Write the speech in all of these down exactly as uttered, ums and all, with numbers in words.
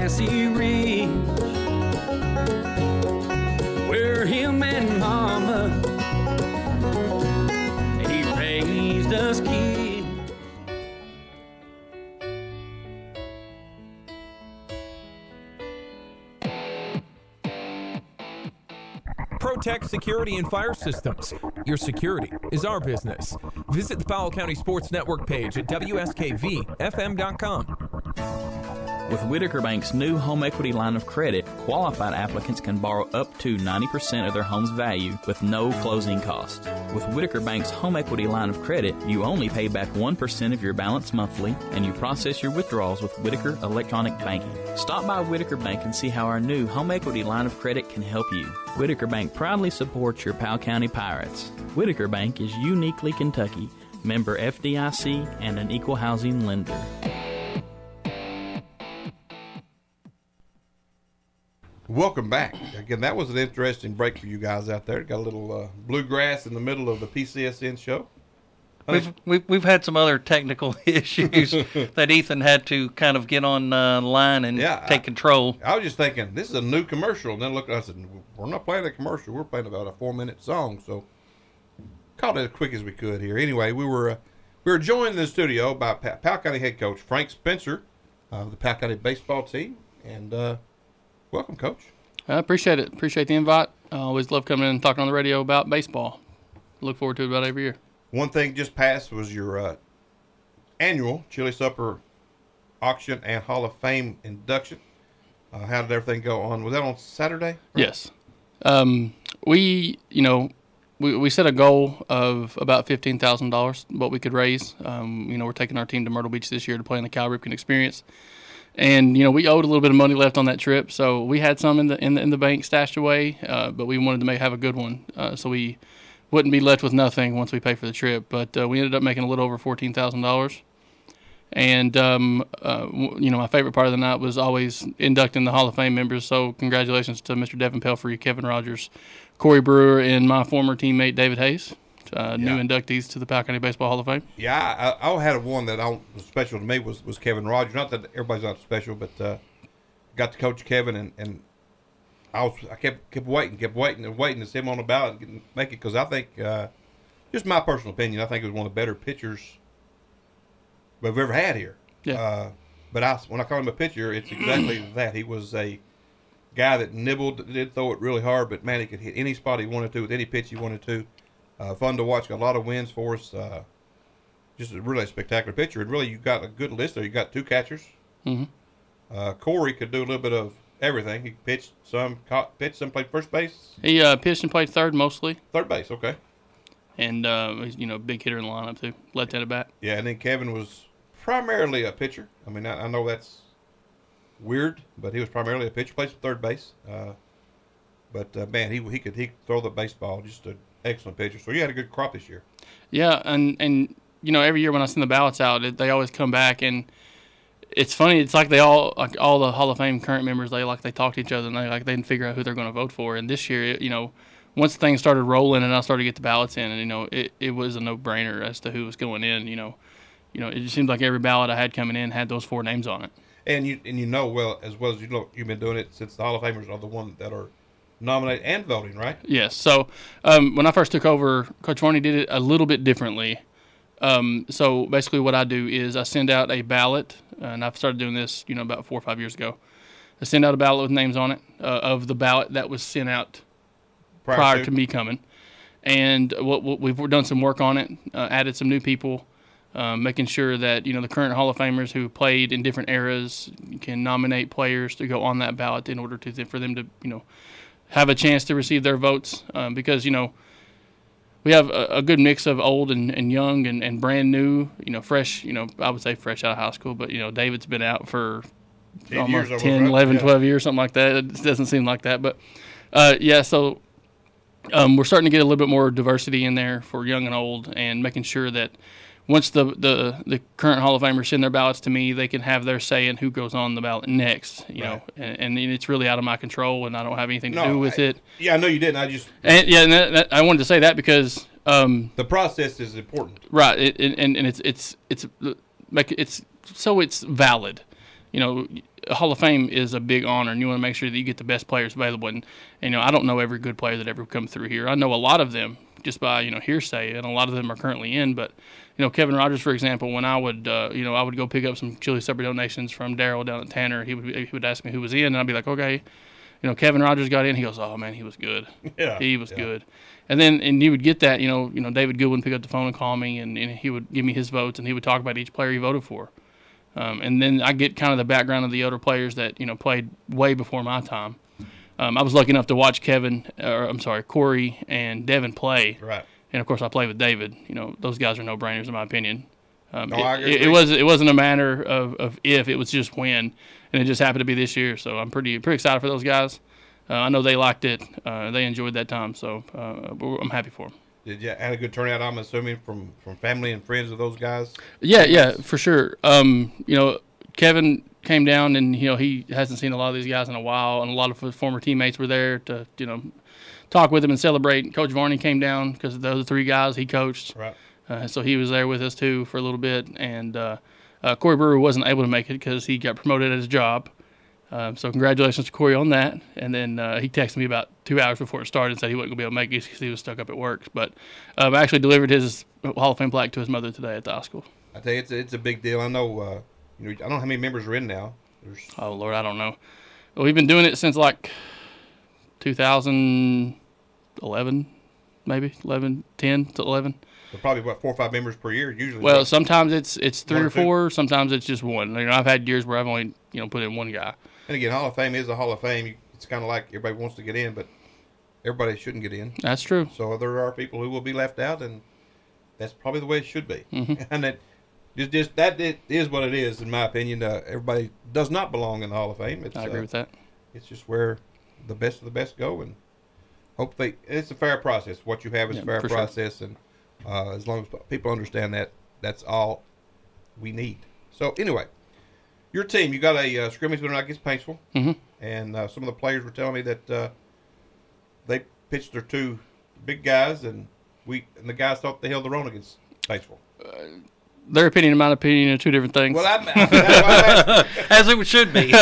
grassy ridge where him and Mama, he raised us kids. ProTech Security and Fire Systems. Your security is our business. Visit the Powell County Sports Network page at W S K V F M dot com. With Whitaker Bank's new home equity line of credit, qualified applicants can borrow up to ninety percent of their home's value with no closing costs. With Whitaker Bank's home equity line of credit, you only pay back one percent of your balance monthly, and you process your withdrawals with Whitaker Electronic Banking. Stop by Whitaker Bank and see how our new home equity line of credit can help you. Whitaker Bank proudly supports your Powell County Pirates. Whitaker Bank is uniquely Kentucky, member F D I C, and an equal housing lender. Welcome back. Again, that was an interesting break for you guys out there. Got a little uh, bluegrass in the middle of the P C S N show. We've, we've we've had some other technical issues that Ethan had to kind of get on uh, line and yeah, take I, control. I was just thinking, this is a new commercial. And then look, I said, we're not playing a commercial. We're playing about a four-minute song. So called it as quick as we could here. Anyway, we were uh, we were joined in the studio by pa- Powell County head coach Frank Spencer of the Powell County baseball team. And uh, welcome, Coach. I appreciate it. Appreciate the invite. I always love coming in and talking on the radio about baseball. Look forward to it about every year. One thing just passed was your uh, annual Chili Supper auction and Hall of Fame induction. Uh, how did everything go on? Was that on Saturday? Right? Yes. Um, we, you know, we, we set a goal of about fifteen thousand dollars, what we could raise. Um, you know, we're taking our team to Myrtle Beach this year to play in the Cal Ripken Experience. And, you know, we owed a little bit of money left on that trip, so we had some in the in the, in the bank stashed away, uh, but we wanted to make have a good one, uh, so we wouldn't be left with nothing once we pay for the trip. But uh, we ended up making a little over fourteen thousand dollars. And, um, uh, you know, my favorite part of the night was always inducting the Hall of Fame members, so congratulations to Mister Devin Pelfrey, Kevin Rogers, Corey Brewer, and my former teammate David Hayes. Uh, yeah. New inductees to the Powell County Baseball Hall of Fame. Yeah, I, I had one that I, was special to me was, was Kevin Rogers. Not that everybody's not special, but uh, got to coach Kevin, and, and I was I kept kept waiting, kept waiting and waiting to see him on the ballot and make it, because I think, uh, just my personal opinion, I think he was one of the better pitchers we've ever had here. Yeah. Uh, but I, when I call him a pitcher, it's exactly that. He was a guy that nibbled, did throw it really hard, but man, he could hit any spot he wanted to with any pitch he wanted to. Uh, fun to watch. Got a lot of wins for us. Uh, just a really spectacular pitcher. And really, you got a good list there. You got two catchers. Mm-hmm. Uh, Corey could do a little bit of everything. He pitched some, caught, pitched some, played first base. He uh, pitched and played third mostly. Third base, okay. And uh, he's, you know, big hitter in the lineup too. Left-handed bat. Yeah, and then Kevin was primarily a pitcher. I mean, I, I know that's weird, but he was primarily a pitcher. Played some third base. Uh, but uh, man, he he could he could throw the baseball. Just an excellent pitcher. So you had a good crop this year. Yeah, and and you know, every year when I send the ballots out, it, they always come back, and it's funny. It's like they all like all the Hall of Fame current members. They like they talk to each other, and they like they can figure out who they're going to vote for. And this year, you know, once things started rolling and I started to get the ballots in, and you know, it, it was a no brainer as to who was going in. You know, you know, it just seemed like every ballot I had coming in had those four names on it. And you and you know well as well as you know you've been doing it since the Hall of Famers are the ones that are nominated and voting, right? Yes. So um, when I first took over, Coach Varney did it a little bit differently. Um, so basically, what I do is I send out a ballot, and I've started doing this, you know, about four or five years ago. I send out a ballot with names on it uh, of the ballot that was sent out prior, prior to. to me coming, and what, what we've done some work on it, uh, added some new people. Um, making sure that, you know, the current Hall of Famers who played in different eras can nominate players to go on that ballot in order to for them to, you know, have a chance to receive their votes. Um, because, you know, we have a, a good mix of old and, and young and, and brand new, you know, fresh, you know, I would say fresh out of high school. But, you know, David's been out for ten almost years, ten, right? eleven, yeah. twelve years, something like that. It doesn't seem like that. But, uh, yeah, so um, we're starting to get a little bit more diversity in there for young and old, and making sure that once the, the, the current Hall of Famers send their ballots to me, they can have their say in who goes on the ballot next, you right. know, and, and it's really out of my control, and I don't have anything to no, do with I, it. Yeah, I know you didn't. I just and, yeah, and that, that, I wanted to say that because um, the process is important, right? It, it, and and it's it's it's make it's so it's valid. you know, a Hall of Fame is a big honor, and you want to make sure that you get the best players available. And, and, you know, I don't know every good player that ever come through here. I know a lot of them just by, you know, hearsay, and a lot of them are currently in. But, you know, Kevin Rogers, for example, when I would, uh, you know, I would go pick up some Chili Supper donations from Daryl down at Tanner, he would, he would ask me who was in, and I'd be like, okay. You know, Kevin Rogers got in. He goes, "Oh man, he was good. Yeah, he was yeah. good." And then, and you would get that. You know, you know, David Goodwin pick up the phone and call me, and, and he would give me his votes, and he would talk about each player he voted for. Um, and then I get kind of the background of the other players that you know played way before my time. Um, I was lucky enough to watch Kevin, or I'm sorry, Corey and Devin play. Right. And of course, I played with David. You know, those guys are no brainers in my opinion. Um, No, it, I agree. it, it was it wasn't a matter of, of if, it was just when, and it just happened to be this year. So I'm pretty pretty excited for those guys. Uh, I know they liked it. Uh, they enjoyed that time, so uh, I'm happy for them. Did you had a good turnout? I'm assuming from, from family and friends of those guys. Yeah, yeah, for sure. Um, you know, Kevin came down, and you know he hasn't seen a lot of these guys in a while, and a lot of his former teammates were there to you know talk with him and celebrate. Coach Varney came down because those three guys he coached, Right. uh, so he was there with us too for a little bit. And uh, uh, Corey Brewer wasn't able to make it because he got promoted at his job. Um, so congratulations to Corey on that. And then uh, he texted me about two hours before it started and said he wasn't going to be able to make it because he was stuck up at work. But um, I actually delivered his Hall of Fame plaque to his mother today at the high school. I tell you, it's a, it's a big deal. I know. Uh, you know, I don't know how many members are in now. There's Oh, Lord, I don't know. Well, we've been doing it since like two thousand eleven, maybe eleven, ten to eleven. probably what four or five members per year usually. Well, sometimes it's it's three One or or two? four. Sometimes it's just one. You know, I've had years where I've only you know put in one guy. And again, Hall of Fame is a Hall of Fame. You- It's kind of like everybody wants to get in, but everybody shouldn't get in. That's true. So there are people who will be left out, and that's probably the way it should be. Mm-hmm. And that just, just that it is what it is, in my opinion. Uh, everybody does not belong in the Hall of Fame. It's, I agree uh, with that. It's just where the best of the best go, and hopefully it's a fair process. What you have is Yeah, a fair for sure. process, and uh, as long as people understand that, that's all we need. So anyway, your team, you got a uh, scrimmage tonight against Paintsville, Mm-hmm. and uh, some of the players were telling me that uh, they pitched their two big guys, and we and the guys thought they held their own against Paintsville. Their opinion and my opinion are two different things. Well, I'm, that's why I'm asking. As it should be.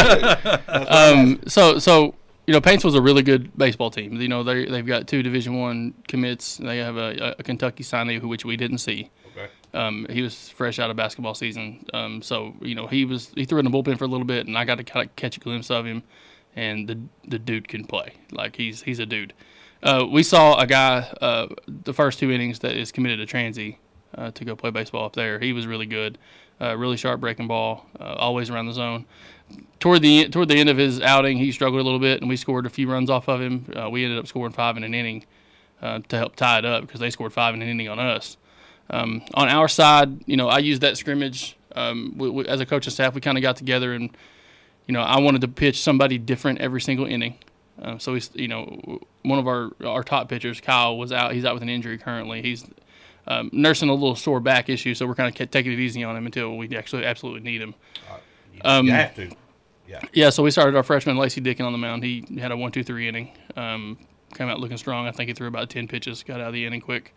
um, so so you know, Paintsville's a really good baseball team. You know, they they've got two Division One commits. They have a, a Kentucky signee who which we didn't see. Okay. Um, he was fresh out of basketball season. Um, so you know, he was he threw in the bullpen for a little bit, and I got to kind of catch a glimpse of him. And the the dude can play. Like he's he's a dude. Uh, we saw a guy uh, the first two innings that is committed to Transy uh, to go play baseball up there. He was really good, uh, really sharp breaking ball, uh, always around the zone. Toward the toward the end of his outing, he struggled a little bit, and we scored a few runs off of him. Uh, we ended up scoring five in an inning uh, to help tie it up because they scored five in an inning on us. Um, on our side, you know, I used that scrimmage um, we, we, as a coaching staff. We kind of got together and. You know, I wanted to pitch somebody different every single inning. Uh, so, he's, you know, one of our, our top pitchers, Kyle, was out. He's out with an injury currently. He's um, nursing a little sore back issue, so we're kind of taking it easy on him until we actually absolutely need him. Uh, you, Um, you have to. Yeah. Yeah, so we started our freshman, Lacey Dickin, on the mound. He had a one two three inning. Um, came out looking strong. I think he threw about ten pitches, got out of the inning quick.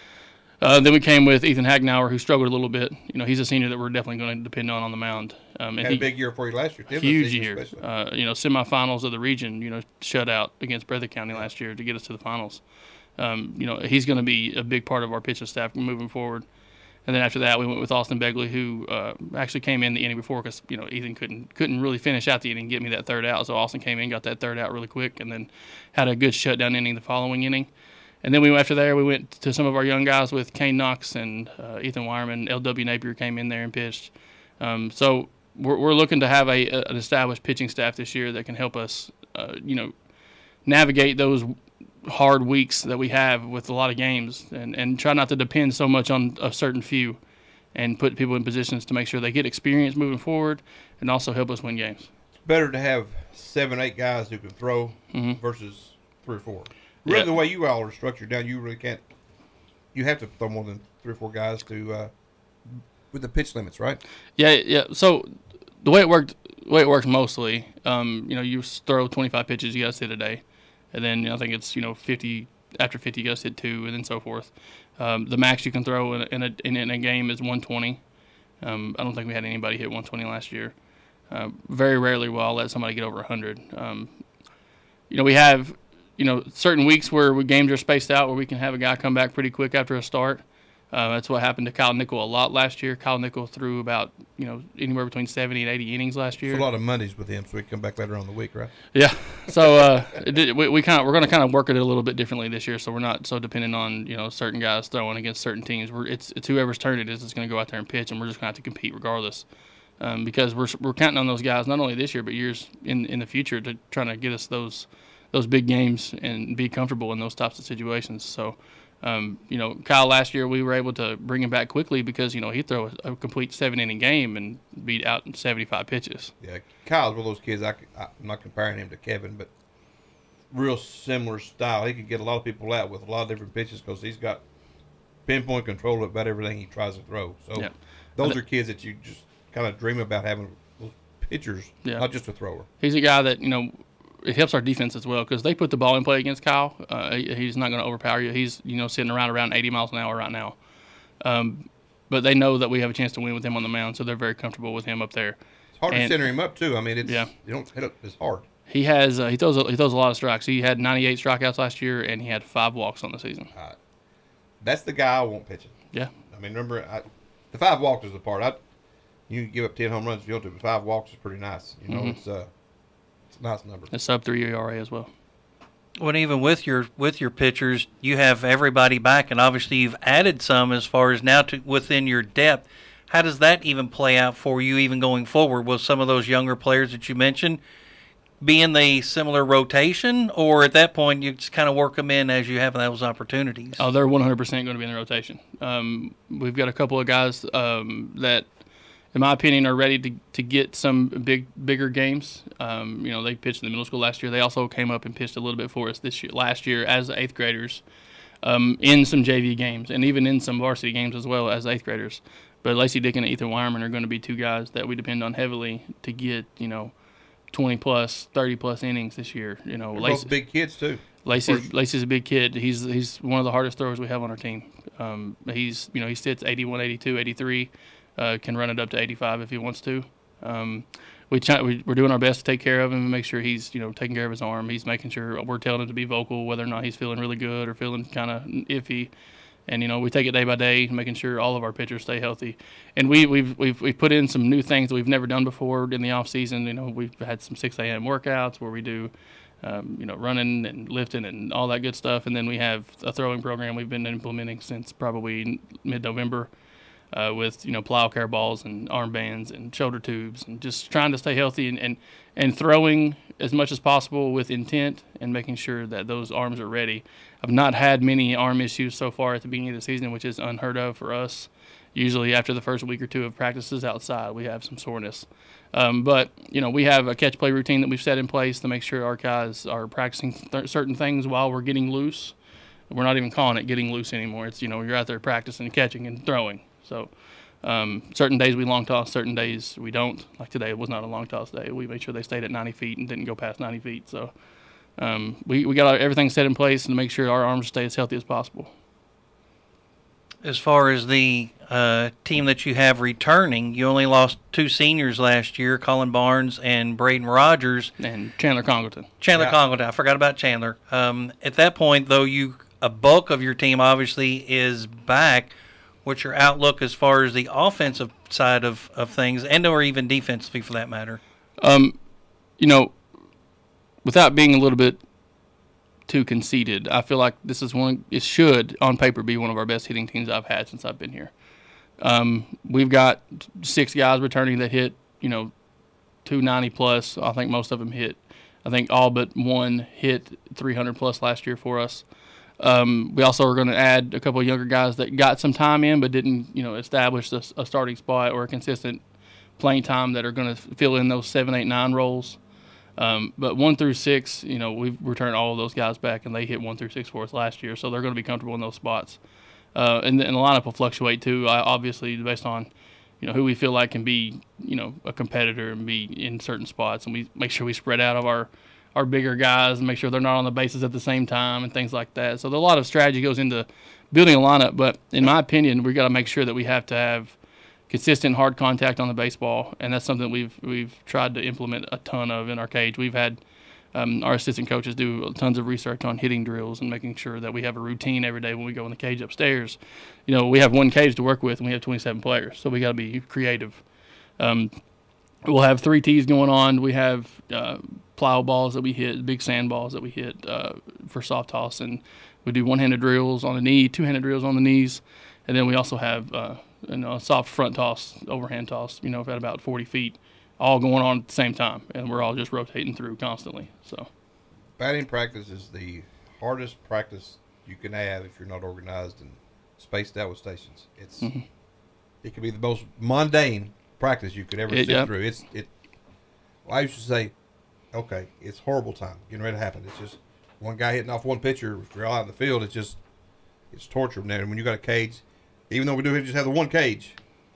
Uh, then we came with Ethan Hagnauer, who struggled a little bit. You know, he's a senior that we're definitely going to depend on on the mound. Um, and Had he, a big year for you last year. too, huge this season year. especially. Uh, you know, semifinals of the region. You know, shut out against Breathitt County last year to get us to the finals. Um, you know, he's going to be a big part of our pitching staff moving forward. And then after that, we went with Austin Begley, who uh, actually came in the inning before because you know Ethan couldn't couldn't really finish out the inning and get me that third out. So Austin came in, got that third out really quick, and then had a good shutdown inning the following inning. And then we after there, we went to some of our young guys with Kane Knox and uh, Ethan Wireman. L W Napier came in there and pitched. Um, so we're, we're looking to have a, a an established pitching staff this year that can help us, uh, you know, navigate those hard weeks that we have with a lot of games, and, and try not to depend so much on a certain few, and put people in positions to make sure they get experience moving forward, and also help us win games. Better to have seven, eight guys who can throw Mhm. versus three or four. Really, Yeah. the way you all are structured down, you really can't. You have to throw more than three or four guys to uh, with the pitch limits, right? Yeah, yeah. So the way it worked, the way it works mostly, um, you know, you throw twenty-five pitches, you got to hit a day, and then you know, I think it's you know fifty after fifty, you got to hit two, and then so forth. Um, the max you can throw in a, in a, in a game is one twenty. Um, I don't think we had anybody hit one twenty last year. Uh, very rarely will I let somebody get over one hundred. Um, you know, we have, you know, certain weeks where we, games are spaced out where we can have a guy come back pretty quick after a start. Uh, that's what happened to Kyle Nickel a lot last year. Kyle Nickel threw about, you know, anywhere between seventy and eighty innings last year. It's a lot of Mondays with him, so he can come back later on in the week, right? Yeah. So uh, it, we, we kind of we're going to kind of work it a little bit differently this year, so we're not so dependent on, you know, certain guys throwing against certain teams. We're it's it's whoever's turn it is that's going to go out there and pitch, and we're just going to have to compete regardless, um, because we're we're counting on those guys not only this year but years in in the future to trying to get us those those big games and be comfortable in those types of situations. So. Um, you know, Kyle last year we were able to bring him back quickly because, you know, he'd throw a, a complete seven-inning game and beat out in seventy-five pitches. Yeah, Kyle's one of those kids, I, I, I'm not comparing him to Kevin, but real similar style. He can get a lot of people out with a lot of different pitches because he's got pinpoint control of about everything he tries to throw. So yeah. those are kids that you just kind of dream about having those pitchers, yeah. not just a thrower. He's a guy that, you know, it helps our defense as well because they put the ball in play against Kyle. Uh, he, he's not going to overpower you. He's, you know, sitting around around eighty miles an hour right now. Um, but they know that we have a chance to win with him on the mound, so they're very comfortable with him up there. It's hard and, to center him up too. I mean, it's yeah. you don't hit it as hard. He has uh, he throws a, he throws a lot of strikes. He had ninety-eight strikeouts last year, and he had five walks on the season. Uh, that's the guy I want pitching. Yeah. I mean, remember I, the five walks is the part. I you can give up ten home runs if you want to, but five walks is pretty nice. You know, mm-hmm. it's uh. It's a nice number. A sub three E R A as well. Well, even with your with your pitchers, you have everybody back, and obviously you've added some as far as now to within your depth. How does that even play out for you, even going forward? Will some of those younger players that you mentioned be in the similar rotation, or at that point you just kind of work them in as you have those opportunities? Oh, they're one hundred percent going to be in the rotation. Um, we've got a couple of guys um, that, in my opinion, are ready to, to get some big bigger games. Um, you know, they pitched in the middle school last year. They also came up and pitched a little bit for us this year, last year as eighth graders um, in some J V games and even in some varsity games as well as eighth graders. But Lacey Dick and Ethan Wireman are going to be two guys that we depend on heavily to get, you know, twenty plus, thirty plus innings this year. You know, They're Lacey, both big kids too. Lacey's, Lacey's a big kid. He's he's one of the hardest throwers we have on our team. Um, he's you know he sits eighty-one, eighty-two, eighty-three. Uh, can run it up to eighty-five if he wants to. Um, we try, we, we're doing our best to take care of him and make sure he's, you know, taking care of his arm. He's making sure we're telling him to be vocal, whether or not he's feeling really good or feeling kind of iffy. And, you know, we take it day by day, making sure all of our pitchers stay healthy. And we, we've, we've we've put in some new things that we've never done before in the off season. You know, we've had some six a.m. workouts where we do, um, you know, running and lifting and all that good stuff. And then we have a throwing program we've been implementing since probably mid-November. Uh, with, you know, plow care balls and armbands and shoulder tubes and just trying to stay healthy and, and, and throwing as much as possible with intent and making sure that those arms are ready. I've not had many arm issues so far at the beginning of the season, which is unheard of for us. Usually after the first week or two of practices outside, we have some soreness. Um, but, you know, we have a catch-play routine that we've set in place to make sure our guys are practicing th- certain things while we're getting loose. We're not even calling it getting loose anymore. It's, you know, you're out there practicing, catching, and throwing. So um, certain days we long toss, certain days we don't. Like today, it was not a long toss day. We made sure they stayed at ninety feet and didn't go past ninety feet. So um, we, we got everything set in place to make sure our arms stay as healthy as possible. As far as the uh, team that you have returning, you only lost two seniors last year, Colin Barnes and Braden Rogers. And Chandler Congleton. Chandler yeah. Congleton. I forgot about Chandler. Um, at that point, though, you a bulk of your team obviously is back. What's your outlook as far as the offensive side of, of things, and or even defensively for that matter? Um, you know, without being a little bit too conceited, I feel like this is one. It should, on paper, be one of our best hitting teams I've had since I've been here. Um, we've got six guys returning that hit, you know, two ninety plus. I think most of them hit. I think all but one hit three hundred plus last year for us. Um, we also are going to add a couple of younger guys that got some time in but didn't, you know, establish a, a starting spot or a consistent playing time that are going to fill in those seven, eight, nine roles. Um, but one through six, you know, we've returned all of those guys back, and they hit one through six for us last year, so they're going to be comfortable in those spots. Uh, and, and the lineup will fluctuate too, obviously based on, you know, who we feel like can be, you know, a competitor and be in certain spots, and we make sure we spread out of our. our bigger guys and make sure they're not on the bases at the same time and things like that. So a lot of strategy goes into building a lineup, but in my opinion, we got to make sure that we have to have, consistent hard contact on the baseball, and that's something we've we've tried to implement a ton of in our cage. We've had um, our assistant coaches do tons of research on hitting drills and making sure that we have a routine every day when we go in the cage upstairs. You know, we have one cage to work with, and we have twenty-seven players, so we got to be creative. Um, we'll have three tees going on. We have uh, plow balls that we hit, big sand balls that we hit uh, for soft toss, and we do one-handed drills on the knee, two-handed drills on the knees, and then we also have uh, you know, a soft front toss, overhand toss, you know, at about forty feet, all going on at the same time, and we're all just rotating through constantly. So, batting practice is the hardest practice you can have if you're not organized and spaced out with stations. It's mm-hmm. It can be the most mundane practice you could ever it, sit yep. through. It's it. Well, I used to say, okay, it's horrible time getting ready to happen. It's just one guy hitting off one pitcher. If you're out in the field, it's just it's torture from there. And when you got a cage, even though we do just have the one cage,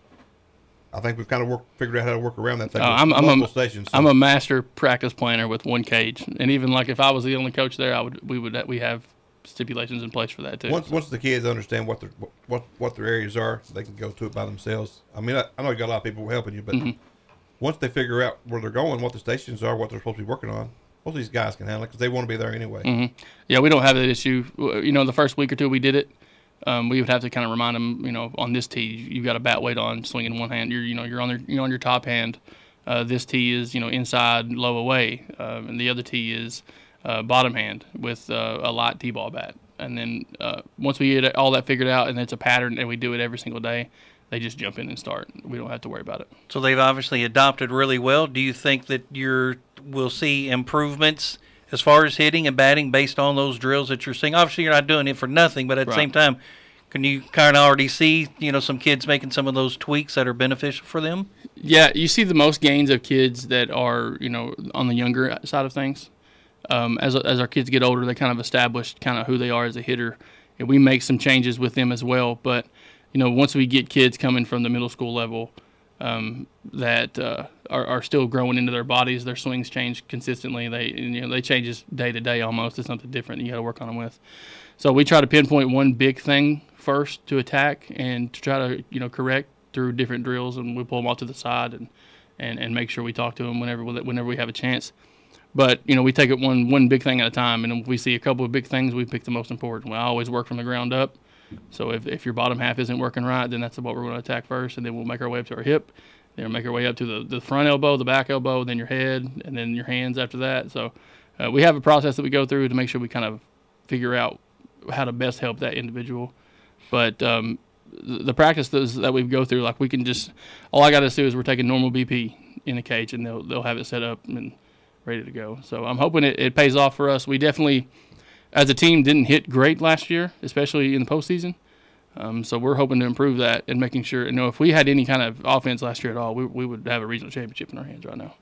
I think we've kind of worked, figured out how to work around that thing. Uh, I'm, I'm, a, stations, so. I'm a master practice planner with one cage, and even like if I was the only coach there, I would we would we have stipulations in place for that too. Once once the kids understand what their what what their areas are, they can go to it by themselves. I mean, I, I know you got a lot of people helping you, but mm-hmm. once they figure out where they're going, what the stations are, what they're supposed to be working on, most of these guys can handle it because they want to be there anyway. Mm-hmm. Yeah, we don't have that issue. You know, the first week or two we did it. Um, we would have to kind of remind them, you know, on this tee, you've got a bat weight on, swinging one hand. You're, you know, you're on, their, you're on your top hand. Uh, this tee is, you know, inside, low away, um, and the other tee is uh, bottom hand with uh, a light tee ball bat. And then uh, once we get all that figured out, and it's a pattern, and we do it every single day, they just jump in and start. We don't have to worry about it. So they've obviously adopted really well. Do you think that you're will see improvements as far as hitting and batting based on those drills that you're seeing? Obviously, you're not doing it for nothing, but at the right. same time, can you kind of already see, you know, some kids making some of those tweaks that are beneficial for them? Yeah, you see the most gains of kids that are, you know, on the younger side of things. Um, as as our kids get older, they kind of establish kind of who they are as a hitter, and we make some changes with them as well. But, you know, once we get kids coming from the middle school level um, that uh, are, are still growing into their bodies, their swings change consistently. They you know they change day to day almost. It's something different you got to work on them with. So we try to pinpoint one big thing first to attack and to try to you know correct through different drills, and we pull them off to the side and, and, and make sure we talk to them whenever whenever we have a chance. But you know we take it one one big thing at a time, and if we see a couple of big things, we pick the most important. We always work from the ground up. So if, if your bottom half isn't working right, then that's what we're going to attack first, and then we'll make our way up to our hip, then we'll make our way up to the, the front elbow, the back elbow, then your head, and then your hands after that. So uh, we have a process that we go through to make sure we kind of figure out how to best help that individual. But um, the, the practice that we go through, like we can just, all I got to do is we're taking normal B P in the cage, and they'll they'll have it set up and ready to go. So I'm hoping it, it pays off for us. We definitely, as a team, didn't hit great last year, especially in the postseason. Um, so we're hoping to improve that and making sure, you know, if we had any kind of offense last year at all, we, we would have a regional championship in our hands right now.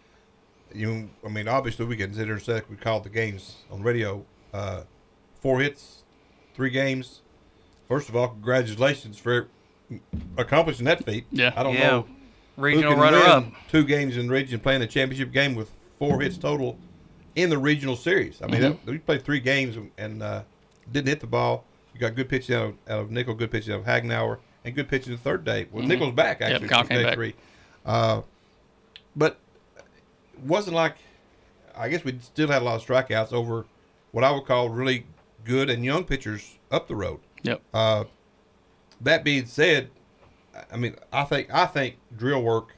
You, I mean, obviously we can consider that we called the games on radio. Uh, four hits, three games. First of all, congratulations for accomplishing that feat. Yeah. I don't yeah. know. Regional who can runner-up. win two games in the region playing a championship game with four hits total in the regional series. I mean, Mm-hmm. that, we played three games and uh, didn't hit the ball. You got good pitching out of, out of Nickel, good pitching out of Hagenauer, and good pitching the third day. Well, mm-hmm. Nickel's back, actually, yep, Kyle for came day back. three. Uh, but it wasn't like, I guess we still had a lot of strikeouts over what I would call really good and young pitchers up the road. Yep. Uh, that being said, I mean, I think I think drill work,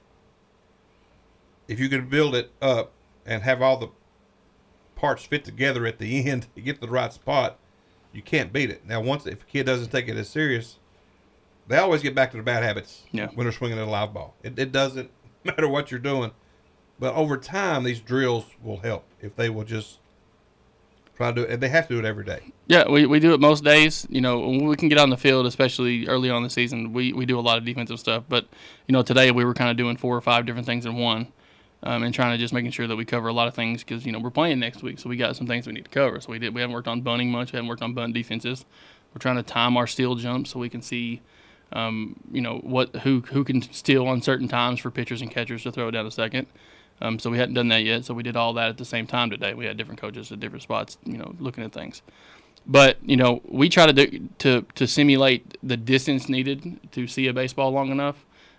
if you can build it up and have all the parts fit together at the end to get to the right spot, you can't beat it. Now, once if a kid doesn't take it as serious, they always get back to their bad habits yeah. when they're swinging at a live ball. It, it doesn't matter what you're doing. But over time, these drills will help if they will just try to do it. And they have to do it every day. Yeah, we, we do it most days. You know, when we can get on the field, especially early on in the season, we, we do a lot of defensive stuff. But, you know, today we were kind of doing four or five different things in one. Um, and trying to just making sure that we cover a lot of things because, you know, we're playing next week, so we got some things we need to cover. So we did. We haven't worked on bunting much. We haven't worked on bunt defenses. We're trying to time our steal jumps so we can see, um, you know, what who who can steal on certain times for pitchers and catchers to throw it down a second. Um, so we hadn't done that yet. So we did all that at the same time today. We had different coaches at different spots, you know, looking at things. But, you know, we try to do, to to simulate the distance needed to see a baseball long enough.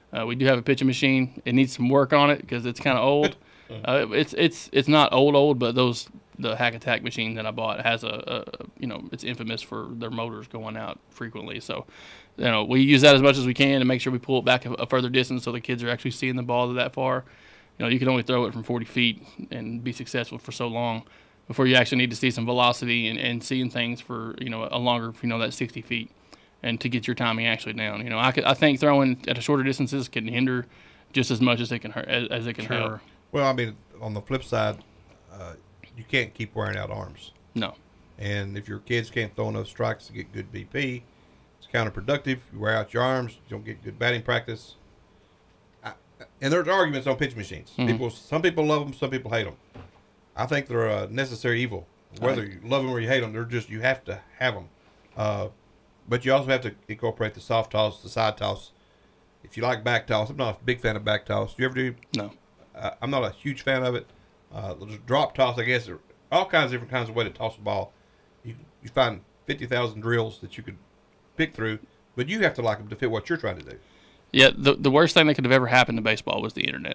Uh, we do have a pitching machine. It needs some work on it because it's kind of old. uh, it's it's it's not old old, but those the Hack Attack machine that I bought has a, a you know it's infamous for their motors going out frequently. So you know we use that as much as we can to make sure we pull it back a, a further distance so the kids are actually seeing the ball that far. You know you can only throw it from forty feet and be successful for so long before you actually need to see some velocity and, and seeing things for you know a longer you know that sixty feet. And to get your timing actually down, you know, I, could, I think throwing at a shorter distances can hinder just as much as it can hurt, as, as it can Sure. help. Well, I mean, on the flip side, uh, you can't keep wearing out arms. No, And if your kids can't throw enough strikes to get good B P, it's counterproductive. You wear out your arms, you don't get good batting practice. I, and there's arguments on pitch machines. Mm-hmm. People, some people love them, some people hate them. I think they're a necessary evil. Whether you love them or you hate them, they're just you have to have them. Uh, But you also have to incorporate the soft toss, the side toss. If you like back toss, I'm not a big fan of back toss. Do you ever do? no. Uh, I'm not a huge fan of it. Uh, there's drop toss, I guess, there are all kinds of different kinds of way to toss a ball. You you find fifty thousand drills that you could pick through, but you have to like them to fit what you're trying to do. Yeah, the the worst thing that could have ever happened to baseball was the internet.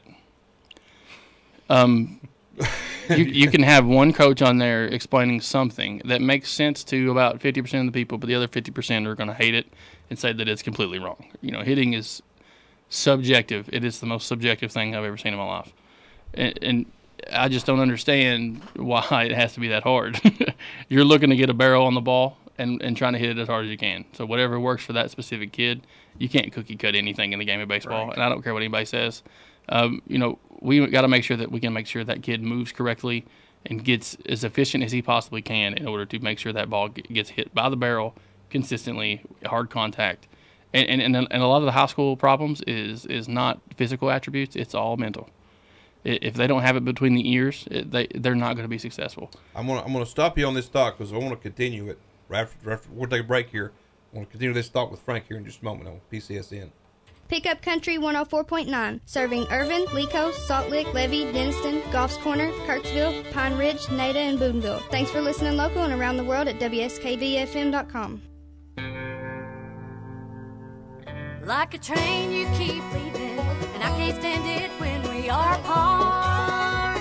Um, you you can have one coach on there explaining something that makes sense to about fifty percent of the people, but the other fifty percent are going to hate it and say that it's completely wrong. You know, hitting is subjective. It is the most subjective thing I've ever seen in my life. And, and I just don't understand why it has to be that hard. You're looking to get a barrel on the ball and, and trying to hit it as hard as you can. So whatever works for that specific kid, you can't cookie cut anything in the game of baseball. Right. And I don't care what anybody says. Um, you know, we got to make sure that we can make sure that kid moves correctly and gets as efficient as he possibly can in order to make sure that ball g- gets hit by the barrel consistently, hard contact. And, and and a lot of the high school problems is is not physical attributes; it's all mental. I- If they don't have it between the ears, it, they they're not going to be successful. I'm gonna I'm gonna stop you on this thought because I want to continue it. Right after, right after we'll take a break here. I want to continue this thought with Frank here in just a moment on P C S N. Pickup Country one oh four point nine, serving Irvin, Liko, Salt Lick, Levy, Denniston, Goffs Corner, Kirksville, Pine Ridge, Nada, and Boonville. Thanks for listening local and around the world at W S K V F M dot com. Like a train you keep leaving, and I can't stand it when we are apart.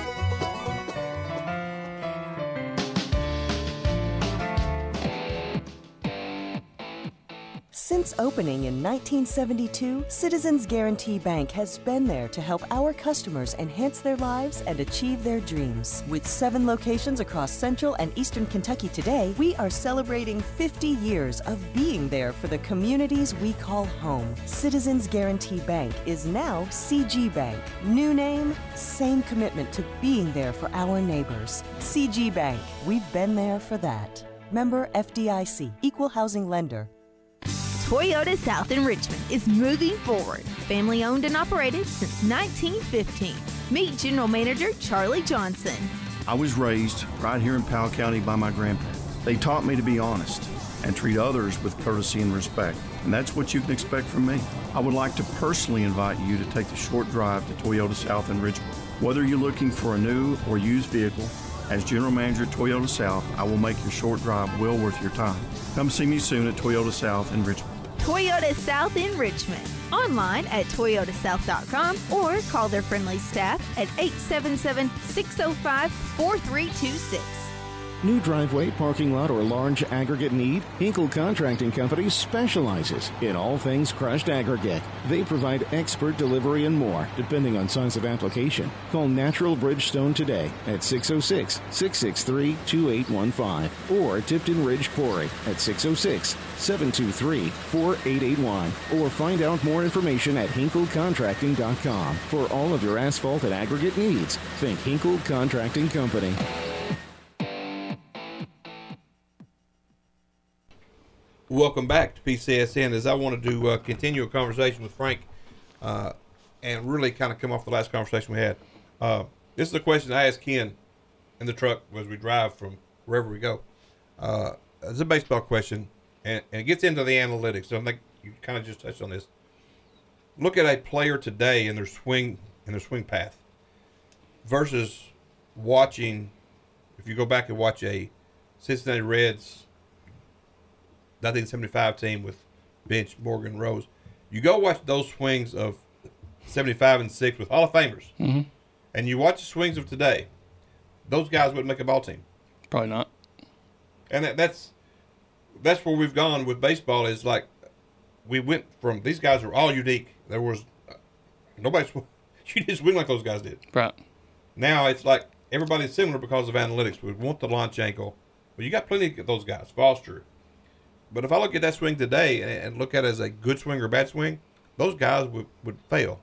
Since opening in nineteen seventy-two, Citizens Guarantee Bank has been there to help our customers enhance their lives and achieve their dreams. With seven locations across central and eastern Kentucky today, we are celebrating fifty years of being there for the communities we call home. Citizens Guarantee Bank is now C G Bank. New name, same commitment to being there for our neighbors. C G Bank, we've been there for that. Member F D I C, Equal Housing Lender. Toyota South in Richmond is moving forward. Family owned and operated since nineteen fifteen. Meet General Manager Charlie Johnson. I was raised right here in Powell County by my grandparents. They taught me to be honest and treat others with courtesy and respect. And that's what you can expect from me. I would like to personally invite you to take the short drive to Toyota South in Richmond. Whether you're looking for a new or used vehicle, as General Manager at Toyota South, I will make your short drive well worth your time. Come see me soon at Toyota South in Richmond. Toyota South in Richmond. Online at toyota south dot com or call their friendly staff at eight seven seven, six oh five, four three two six. New driveway, parking lot, or large aggregate need? Hinkle Contracting Company specializes in all things crushed aggregate. They provide expert delivery and more, depending on size of application. Call Natural Bridgestone today at six oh six, six six three, two eight one five or Tipton Ridge Quarry at six oh six, seven two three, four eight eight one or find out more information at hinkle contracting dot com. For all of your asphalt and aggregate needs, think Hinkle Contracting Company. Welcome back to P C S N. As I wanted to uh, continue a conversation with Frank uh, and really kind of come off the last conversation we had. Uh, this is a question I asked Ken in the truck as we drive from wherever we go. Uh, it's a baseball question, and, and it gets into the analytics. So I think you kind of just touched on this. Look at a player today in their swing in their swing path versus watching. If you go back and watch a Cincinnati Reds nineteen seventy-five team with bench Morgan Rose, you go watch those swings of seventy-five and six with Hall of Famers, mm-hmm. and you watch the swings of today, those guys wouldn't make a ball team. Probably not. And that, that's that's where we've gone with baseball. Is like we went from these guys were all unique. There was uh, nobody. You didn't swing like those guys did. Right. Now it's like everybody's similar because of analytics. We want the launch angle. Well, you got plenty of those guys, Foster. But if I look at that swing today and, and look at it as a good swing or bad swing, those guys would, would fail.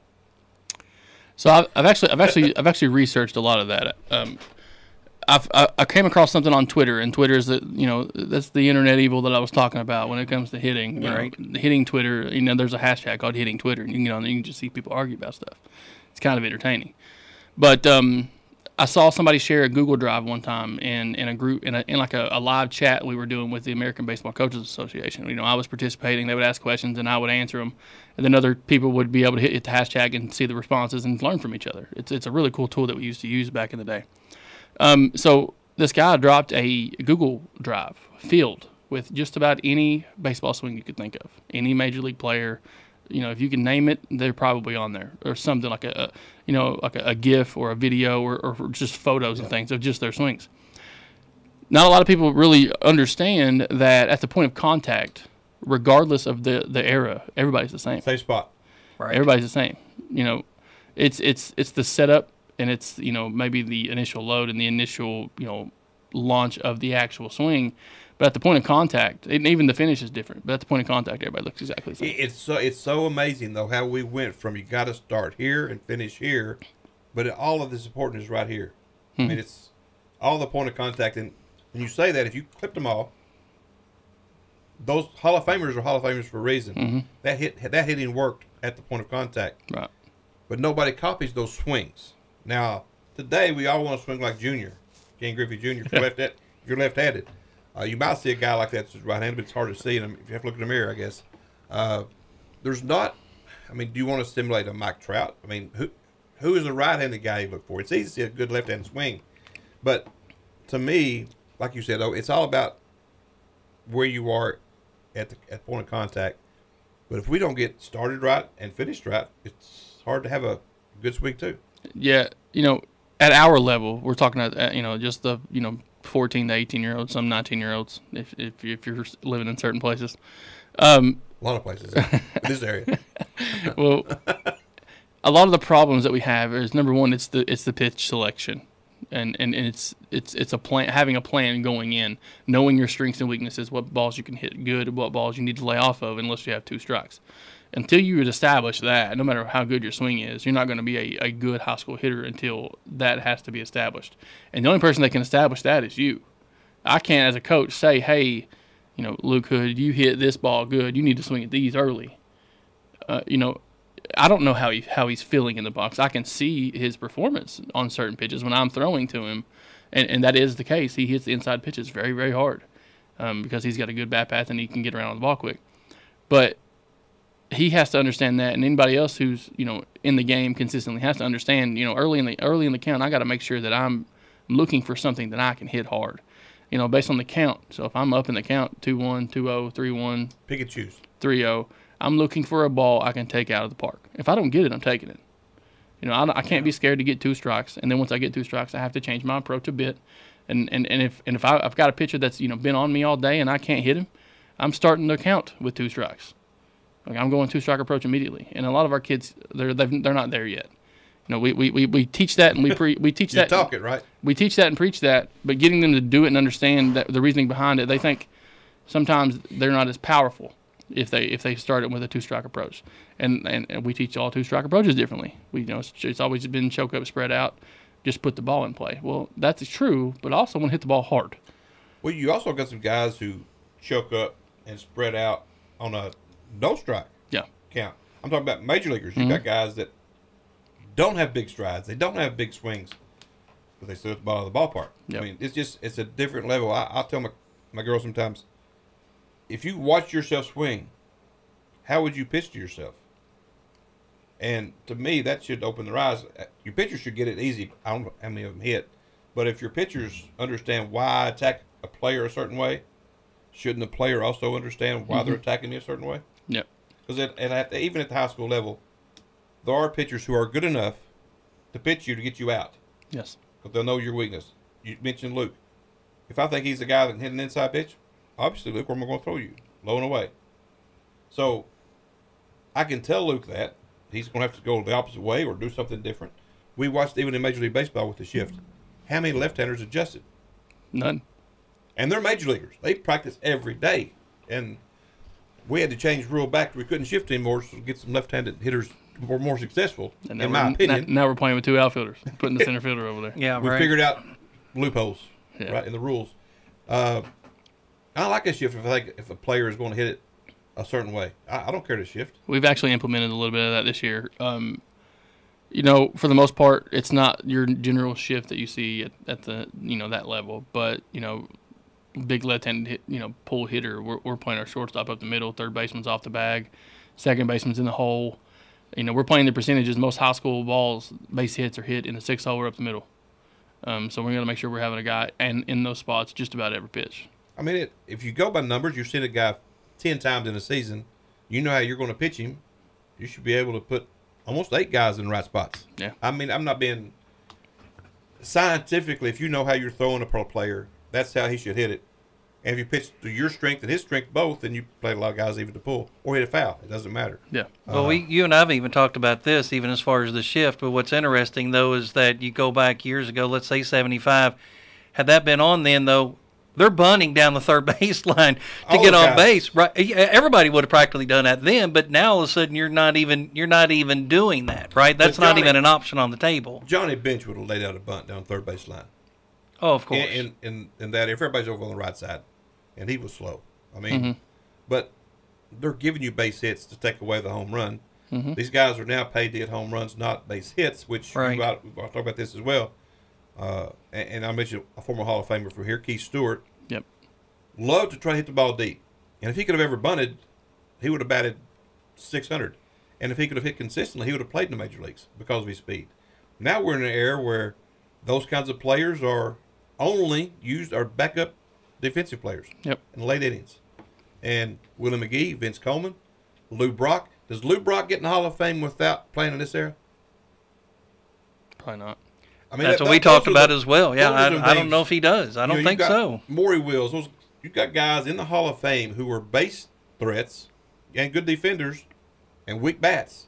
So I've, I've actually, I've actually, I've actually researched a lot of that. Um, I've, I, I came across something on Twitter, and Twitter is the, you know, that's the internet evil that I was talking about when it comes to hitting. You right. know, hitting Twitter. You know, there's a hashtag called hitting Twitter, and you can get on there, you can just see people argue about stuff. It's kind of entertaining. But um, I saw somebody share a Google Drive one time in, in a group, in, a, in like a, a live chat we were doing with the American Baseball Coaches Association. You know, I was participating. They would ask questions, and I would answer them. And then other people would be able to hit, hit the hashtag and see the responses and learn from each other. It's it's a really cool tool that we used to use back in the day. Um, so this guy dropped a Google Drive filled with just about any baseball swing you could think of, any major league player. You know, if you can name it, they're probably on there, or something like a, a you know, like a, a GIF or a video or, or just photos yeah. and things of just their swings. Not a lot of people really understand that at the point of contact, regardless of the, the era, everybody's the same. Same spot. Right. Everybody's the same. You know, it's it's it's the setup, and it's, you know, maybe the initial load and the initial, you know, launch of the actual swing. But at the point of contact, and even the finish is different. But at the point of contact, everybody looks exactly the same. It's so it's so amazing though how we went from you got to start here and finish here, but it, all of this important is right here. Hmm. I mean, it's all the point of contact, and when you say that, if you clipped them all, those Hall of Famers are Hall of Famers for a reason. Mm-hmm. That hit that hitting worked at the point of contact, right? But nobody copies those swings. Now today, we all want to swing like Junior, Ken Griffey Junior If you're left at, if you're left-handed. Uh, you might see a guy like that that's right-handed, but it's hard to see. And if you have to look in the mirror, I guess. Uh, there's not. I mean, do you want to stimulate a Mike Trout? I mean, who who is a right-handed guy you look for? It's easy to see a good left-handed swing, but to me, like you said, though, it's all about where you are at the at point of contact. But if we don't get started right and finished right, it's hard to have a good swing too. Yeah, you know, at our level, we're talking about, you know, just the, you know, fourteen to eighteen year olds, some nineteen year olds, if if if you're living in certain places. Um, a lot of places in this area. Well, a lot of the problems that we have is, number one, it's the it's the pitch selection, and, and, and it's it's it's a plan, having a plan going in, knowing your strengths and weaknesses, what balls you can hit good, what balls you need to lay off of, unless you have two strikes. Until you establish that, no matter how good your swing is, you're not going to be a, a good high school hitter until that has to be established. And the only person that can establish that is you. I can't, as a coach, say, hey, you know, Luke Hood, you hit this ball good. You need to swing at these early. Uh, you know, I don't know how he how he's feeling in the box. I can see his performance on certain pitches when I'm throwing to him, and, and that is the case. He hits the inside pitches very, very hard um, because he's got a good bat path and he can get around on the ball quick. But he has to understand that, and anybody else who's, you know, in the game consistently has to understand, you know, early in the early in the count, I got to make sure that I'm looking for something that I can hit hard, you know, based on the count. So if I'm up in the count, two one, two oh, three one, pick and choose, three oh, I'm looking for a ball I can take out of the park. If I don't get it, I'm taking it. You know, I, I can't be scared to get two strikes, and then once I get two strikes, I have to change my approach a bit. And and, and if and if I, I've got a pitcher that's, you know, been on me all day and I can't hit him, I'm starting the count with two strikes. Like, I'm going two-strike approach immediately, and a lot of our kids, they're they're not there yet. You know, we we, we, we teach that and we pre, we teach you that. talk it right. We teach that and preach that, but getting them to do it and understand that the reasoning behind it, they think sometimes they're not as powerful if they if they start it with a two-strike approach. And, and and we teach all two-strike approaches differently. We, you know, it's, it's always been choke up, spread out, just put the ball in play. Well, that's true, but also want to hit the ball hard. Well, you also got some guys who choke up and spread out on a no strike yeah. count. I'm talking about major leaguers. You've Mm-hmm. got guys that don't have big strides. They don't have big swings, but they still at the bottom of the ballpark. Yep. I mean, it's just, it's a different level. I, I'll tell my, my girls sometimes, if you watch yourself swing, how would you pitch to yourself? And to me, that should open their eyes. Your pitchers should get it easy. I don't know how many of them hit, but if your pitchers understand why attack a player a certain way, shouldn't the player also understand why Mm-hmm. they're attacking me a certain way? Yep. Because at, at, even at the high school level, there are pitchers who are good enough to pitch you to get you out. Yes. Because they'll know your weakness. You mentioned Luke. If I think he's the guy that can hit an inside pitch, obviously, Luke, where am I going to throw you? Low and away. So I can tell Luke that. He's going to have to go the opposite way or do something different. We watched even in Major League Baseball with the shift. How many left-handers adjusted? None. And they're major leaguers. They practice every day. And we had to change the rule back. We couldn't shift anymore to get some left-handed hitters more, more successful, And in now my we're- opinion. Now, now we're playing with two outfielders, putting the center fielder over there. Yeah, we right. figured out loopholes Yeah. right in the rules. Uh, I like a shift if I think if a player is going to hit it a certain way. I, I don't care to shift. We've actually implemented a little bit of that this year. Um, you know, for the most part, it's not your general shift that you see at, at the you know that level. But you know, big left-handed hit, you know pull hitter. We're we're playing our shortstop up the middle, third baseman's off the bag, second baseman's in the hole. You know, we're playing the percentages. Most high school balls, base hits are hit in the six hole or up the middle. Um, so we're going to make sure we're having a guy and in those spots just about every pitch. I mean, it, if you go by numbers, you've seen a guy ten times in a season. You know how you're going to pitch him. You should be able to put almost eight guys in the right spots. Yeah. I mean, I'm not being scientifically. If you know how you're throwing a pro player, that's how he should hit it. And if you pitch to your strength and his strength both, then you play a lot of guys even to pull or hit a foul. It doesn't matter. Yeah. Well, Uh, we, you and I have even talked about this, even as far as the shift. But what's interesting, though, is that you go back years ago, let's say seventy-five. Had that been on then, though, they're bunting down the third baseline to All get the on guys. base. Right? Everybody would have practically done that then, but now all of a sudden you're not even you're not even doing that, right? That's But not Johnny- even an option on the table. Johnny Bench would have laid out a bunt down third base line. Oh, of course. In, in, in, in that, if everybody's over on the right side, and he was slow. I mean, Mhm. but they're giving you base hits to take away the home run. Mhm. These guys are now paid to hit home runs, not base hits, which Right. we got, I'll talk about this as well. Uh, and, and I mentioned a former Hall of Famer from here, Keith Stewart. Yep. Loved to try to hit the ball deep. And if he could have ever bunted, he would have batted six hundred. And if he could have hit consistently, he would have played in the major leagues because of his speed. Now we're in an era where those kinds of players are only used, are backup defensive players. Yep. In the late innings. And Willie McGee, Vince Coleman, Lou Brock. Does Lou Brock get in the Hall of Fame without playing in this era? Probably not. I mean, That's that- what we those talked are about the- as well. Yeah, those I, are the I don't names. know if he does. I You don't know, you think got so. Maury Wills. Those, you've got guys in the Hall of Fame who were base threats and good defenders and weak bats.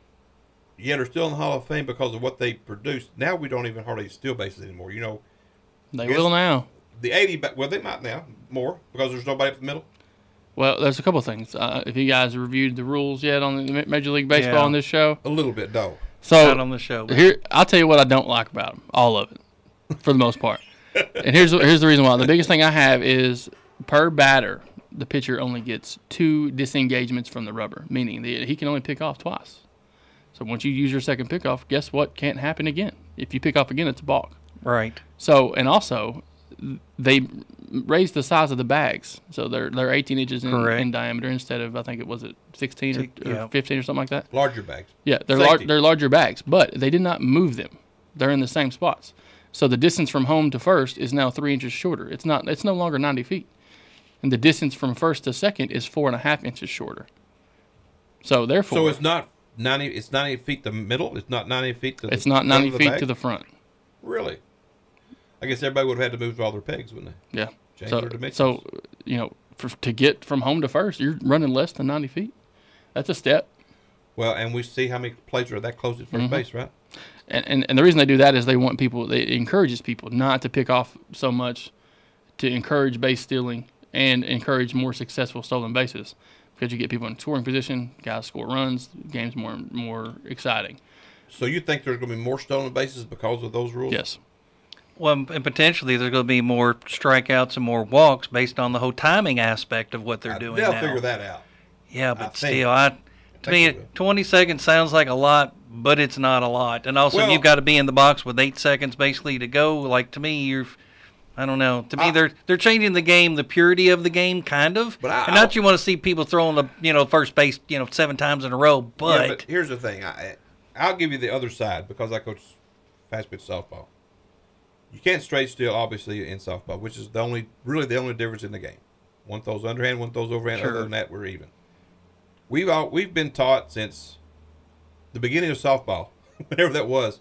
Yet are still in the Hall of Fame because of what they produced. Now we don't even hardly steal bases anymore. You know, They Yes. will now. the eighty, ba- well, they might now more because there's nobody up the middle. Well, there's a couple of things. Uh, if you guys reviewed the rules yet on the Ma- Major League Baseball Yeah. on this show, A little bit, though. so Not on the show. here I'll tell you what I don't like about them. All of it, for the most part. And here's here's the reason why. The biggest thing I have is per batter, the pitcher only gets two disengagements from the rubber, meaning that he can only pick off twice. So once you use your second pickoff, guess what can't happen again? If you pick off again, it's a balk. Right. So, and also, they raised the size of the bags, so they're they're eighteen inches in, Correct. in diameter instead of I think it was it sixteen or, or Yeah. fifteen or something like that. Larger bags. Yeah, they're lar- Safety. they're larger bags, but they did not move them. They're in the same spots. So the distance from home to first is now three inches shorter. It's not. It's no longer ninety feet, and the distance from first to second is four and a half inches shorter. So therefore, So it's not ninety. It's ninety feet the middle. It's not ninety feet to. it's the not front ninety of the feet bag? to the front. Really? I guess everybody would have had to move all their pegs, wouldn't they? Yeah. Change So, their dimensions. so you know, for, to get from home to first, you're running less than ninety feet. That's a step. Well, and we see how many plays are that close at 1st Mhm. base, right? And, and and the reason they do that is they want people. It encourages people not to pick off so much, to encourage base stealing and encourage more successful stolen bases, because you get people in scoring position, guys score runs, games more more exciting. So you think there's going to be more stolen bases because of those rules? Yes. Well, and potentially there's going to be more strikeouts and more walks based on the whole timing aspect of what they're Uh, doing They'll now. figure that out. Yeah, I but think. still, I to think me, they will. twenty seconds sounds like a lot, but it's not a lot. And also, Well- you've got to be in the box with eight seconds basically to go. Like to me, you're, I don't know. To me, I- they're they're changing the game, the purity of the game, kind of. But I- and not you want to see people throwing the you know first base you know seven times in a row, but, yeah, but here's the thing. I, I'll give you the other side because I coach fast pitch softball. You can't straight steal, obviously, in softball, which is the only, really the only difference in the game. One throws underhand, one throws overhand. Sure. Other than that, we're even. We've all, we've been taught since the beginning of softball, whenever that was,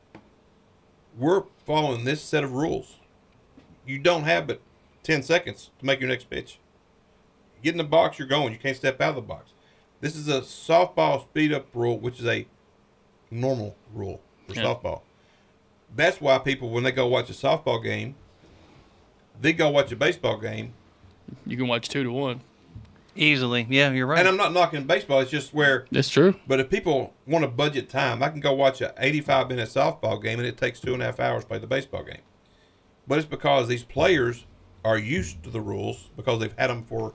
we're following this set of rules. You don't have but ten seconds to make your next pitch. Get in the box, you're going. You can't step out of the box. This is a softball speed up rule, which is a normal rule for Yeah. softball. That's why people, when they go watch a softball game, they go watch a baseball game. You can watch two to one. Easily. Yeah, you're right. And I'm not knocking baseball. It's just where. That's true. But if people want to budget time, I can go watch an eighty-five minute softball game, and it takes two and a half hours to play the baseball game. But it's because these players are used to the rules because they've had them for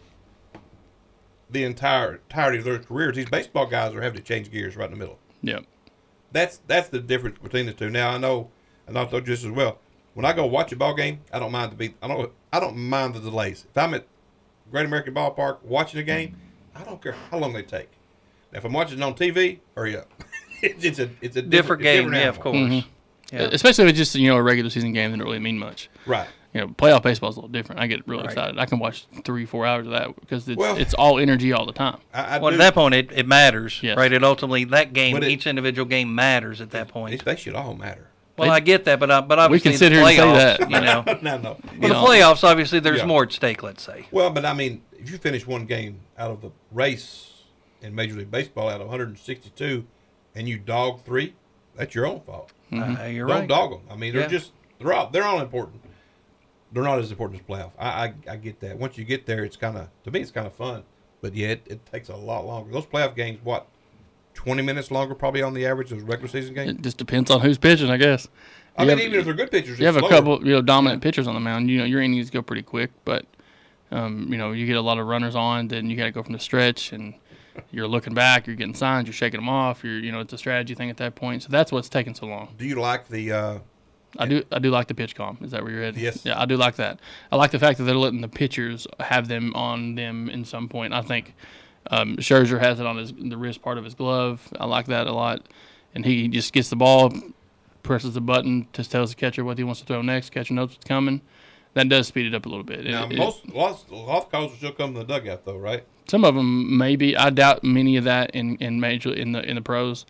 the entire entirety of their careers. These baseball guys are having to change gears right in the middle. Yep. That's that's the difference between the two. Now I know, and I told you this as well. When I go watch a ball game, I don't mind the be. I don't. I don't mind the delays. If I'm at Great American Ballpark watching a game, I don't care how long they take. Now, if I'm watching it on T V, hurry up. it's, it's a it's a different, Different it's game, different yeah, animal. of course. Mm-hmm. Yeah. Especially if it's just, you know, a regular season game that doesn't really mean much. Right. You know, playoff baseball is a little different. I get really Right. excited. I can watch three, four hours of that because it's, Well- it's all energy all the time. I, I Well, do, at that point, it, it matters, Yes. right? It ultimately, that game, But it- each individual game matters at that point. they should all matter. Well, I get that, but uh, but We obviously can sit the here and say playoffs, that. you know. no, no. Well, You the know. playoffs, obviously, there's Yeah. more at stake, let's say. Well, but I mean, if you finish one game out of the race in Major League Baseball out of one hundred sixty-two, and you dog three, that's your own fault. Uh, you're Don't right. dog them. I mean, they're Yeah. just they're all they're all important. They're not as important as playoff. I I, I get that. Once you get there, it's kind of to me it's kind of fun. But yeah, it, it takes a lot longer. Those playoff games, what, twenty minutes longer probably on the average of regular season games. It just depends on who's pitching, I guess. I You mean, have- even if they're good pitchers, You have it's a slower. couple, you know, dominant pitchers on the mound. You know, your innings go pretty quick, but um, you know, you get a lot of runners on, then you got to go from the stretch, and you're looking back, you're getting signs, you're shaking them off. You're, you know, it's a strategy thing at that point. So that's what's taking so long. Do you like the? Uh, I do, I do like the pitch calm. Is that where you're headed? Yes. Yeah, I do like that. I like the fact that they're letting the pitchers have them on them in some point. I think um, Scherzer has it on his the wrist part of his glove. I like that a lot, and he just gets the ball, presses the button, just tells the catcher what he wants to throw next. Catcher knows what's coming. That does speed it up a little bit. now, It- it- most lots a lot of calls will still come in the dugout though, right? some of them maybe. I doubt many of that in, in major in the in the pros.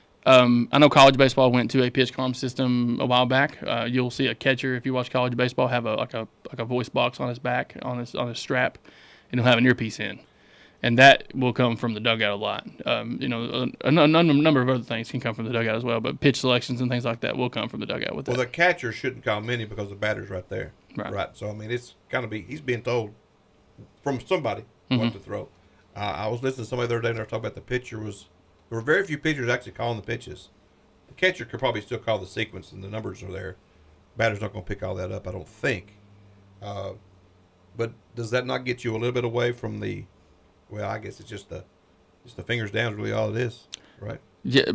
Um, I know college baseball went to a pitch calm system a while back. Uh, you'll see a catcher if you watch college baseball have a like a like a voice box on his back on his on his strap, and he'll have an earpiece in, and that will come from the dugout a lot. Um, you know, a, a, n- a number of other things can come from the dugout as well, but pitch selections and things like that will come from the dugout with Well, that. the catcher shouldn't call many because the batter's right there. Right. Right. So I mean, it's kind of be he's being told from somebody Mm-hmm. what to throw. Uh, I was listening to somebody the other day and they were talking about the pitcher was there were very few pitchers actually calling the pitches. The catcher could probably still call the sequence and the numbers are there. Batter's not going to pick all that up, I don't think. Uh, but does that not get you a little bit away from the? Well, I guess it's just the, just the fingers down is really all it is, right? Yeah,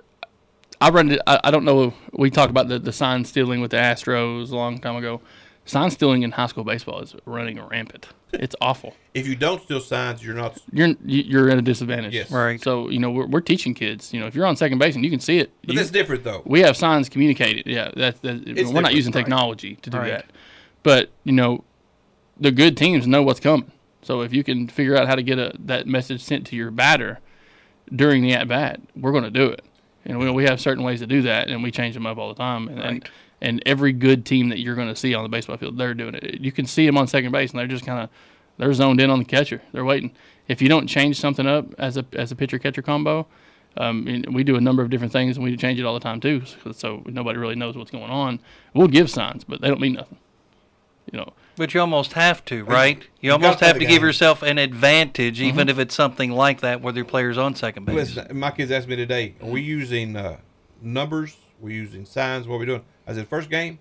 I run it. I, I don't know. We talked about the, the sign stealing with the Astros a long time ago. Sign stealing in high school baseball is running rampant. It's awful. If you don't steal signs, you're not. You're you- you're at a disadvantage. Yes. Right. So you know we're we're teaching kids. You know if you're on second base and you can see it, But you- that's different though. we have signs communicated. Yeah, that's that, we're not different, using right. technology to do Right. that. But you know, the good teams know what's coming. So if you can figure out how to get a that message sent to your batter during the at bat, we're going to do it. And we we have certain ways to do that, and we change them up all the time. And and, and every good team that you're going to see on the baseball field, they're doing it. You can see them on second base, and they're just kind of they're zoned in on the catcher. They're waiting. If you don't change something up as a as a pitcher catcher combo. Um, and we do a number of different things, and we change it all the time too. So, so nobody really knows what's going on. We'll give signs, but they don't mean nothing. You know, But you almost have to, right? You You almost gotta play have the to give game. yourself an advantage, Mm-hmm. even if it's something like that, whether your player's on second base. Listen, my kids asked me today, are we using uh, numbers? We're using signs? What are we doing? I said, first game,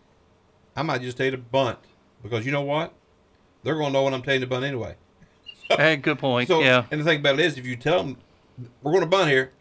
I might just tell you to bunt. Because you know what? They're going to know when I'm telling you to bunt anyway. Hey, good point. So, yeah. and the thing about it is, if you tell them, we're going to bunt here,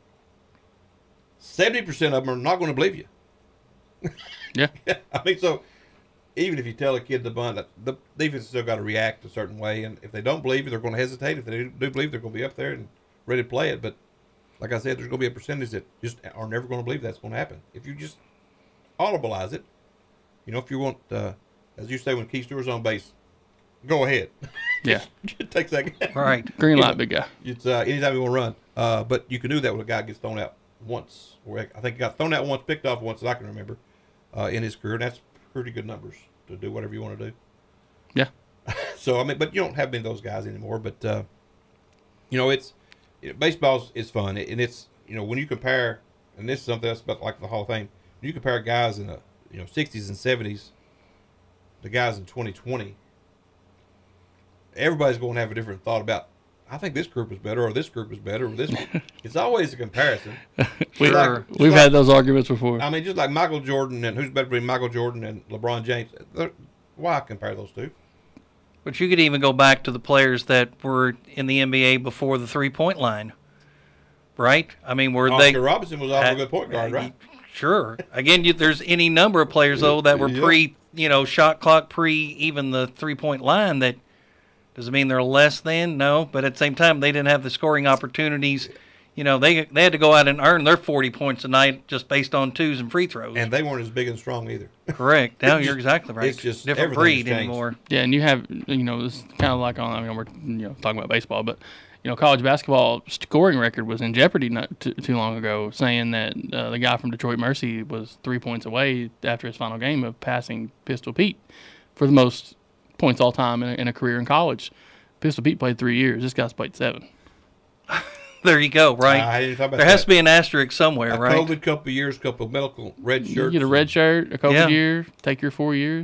seventy percent of them are not going to believe you. yeah. I mean, so even if you tell a kid to bunt, the defense still got to react a certain way. And if they don't believe you, they're going to hesitate. If they do believe, they're going to be up there and ready to play it. But like I said, there's going to be a percentage that just are never going to believe that's going to happen. If you just audibilize it, you know, if you want, uh, as you say, when Keith Stewart's on base, go ahead. Yeah. It takes that. Right. Green light, big guy. It's uh, anytime you want to run. Uh, but you can do that when a guy gets thrown out once. Or I think he got thrown out once, picked off once, that I can remember, uh, in his career. And that's pretty good numbers to do whatever you want to do. Yeah. So, I mean, but you don't have many of those guys anymore. But, uh, you know, it's it, baseball is fun. And it's, you know, when you compare, and this is something that's about like the Hall of Fame, when you compare guys in the, you know, sixties and seventies, the guys in twenty twenty, everybody's going to have a different thought about, I think this group is better, or this group is better, or this. It's always a comparison. we, like, we've like, had those arguments before. I mean, just like Michael Jordan and who's better between Michael Jordan and LeBron James. Why compare those two? But you could even go back to the players that were in the N B A before the three-point line, right? I mean, were Oscar they? Robinson was also a good point guard, right? Sure. Again, you, there's any number of players though that were Yeah. pre, you know, shot clock, pre even the three-point line. That does it mean they're less than? No, but at the same time, they didn't have the scoring opportunities. You know, they they had to go out and earn their forty points a night just based on twos and free throws. And they weren't as big and strong either. Correct. No, It's you're just- exactly right. It's just different everything has breed changed. anymore. Yeah, and you have, you know, it's kind of like on, I mean, we're, you know, talking about baseball, but, you know, college basketball scoring record was in jeopardy not too, too long ago, saying that uh, the guy from Detroit Mercy was three points away after his final game of passing Pistol Pete for the most points all time in a, in a career in college. Pistol Pete played three years. This guy's played seven. There you go, right? I didn't talk about there has that. to be an asterisk somewhere, A right? COVID couple of years, couple of medical red shirts. You get a red shirt, a COVID Yeah. year, take your four years.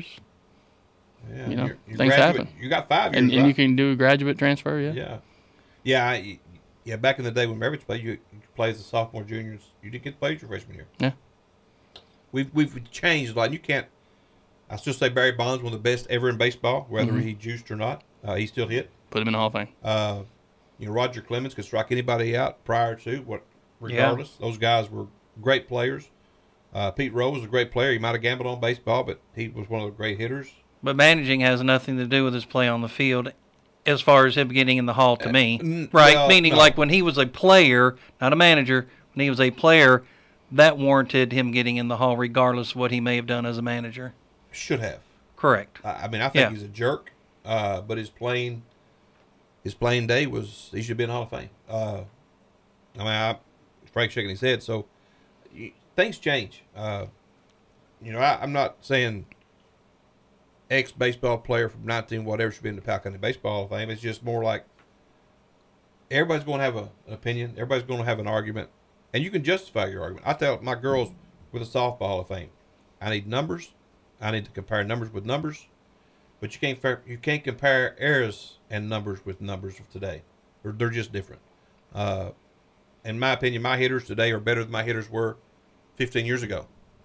Yeah, You know, you're- you're things graduate- happen. You got five years, And, and right? you can do a graduate transfer, yeah. Yeah, yeah, I, yeah. Back in the day when Mavericks played, you, you could play as a sophomore, juniors. You didn't get to play as your freshman year. Yeah. We've we've changed a lot. You can't. I still say Barry Bonds one of the best ever in baseball, whether Mhm. he juiced or not. Uh, he still hit. Put him in the Hall of Fame. Uh, you know, Roger Clemens could strike anybody out prior to what, regardless. Those guys were great players. Uh, Pete Rose was a great player. He might have gambled on baseball, but he was one of the great hitters. But managing has nothing to do with his play on the field as far as him getting in the Hall to me. n- Right? well, Meaning no. like when he was a player, not a manager, when he was a player, that warranted him getting in the Hall regardless of what he may have done as a manager. Should have. Correct. I, I mean, I think Yeah. he's a jerk, uh, but his playing, his playing day was, he should be in the Hall of Fame. Uh, I mean, I, Frank's shaking his head, so you, things change. Uh, you know, I, I'm not saying ex-baseball player from nineteen whatever should be in the Powell County Baseball Hall of Fame. It's just more like everybody's going to have a, an opinion. Everybody's going to have an argument, and you can justify your argument. I tell my girls with the Softball Hall of Fame, I need numbers. I need to compare numbers with numbers, but you can't fair, you can't compare eras and numbers with numbers of today. They're, they're just different. Uh, in my opinion, my hitters today are better than my hitters were fifteen years ago.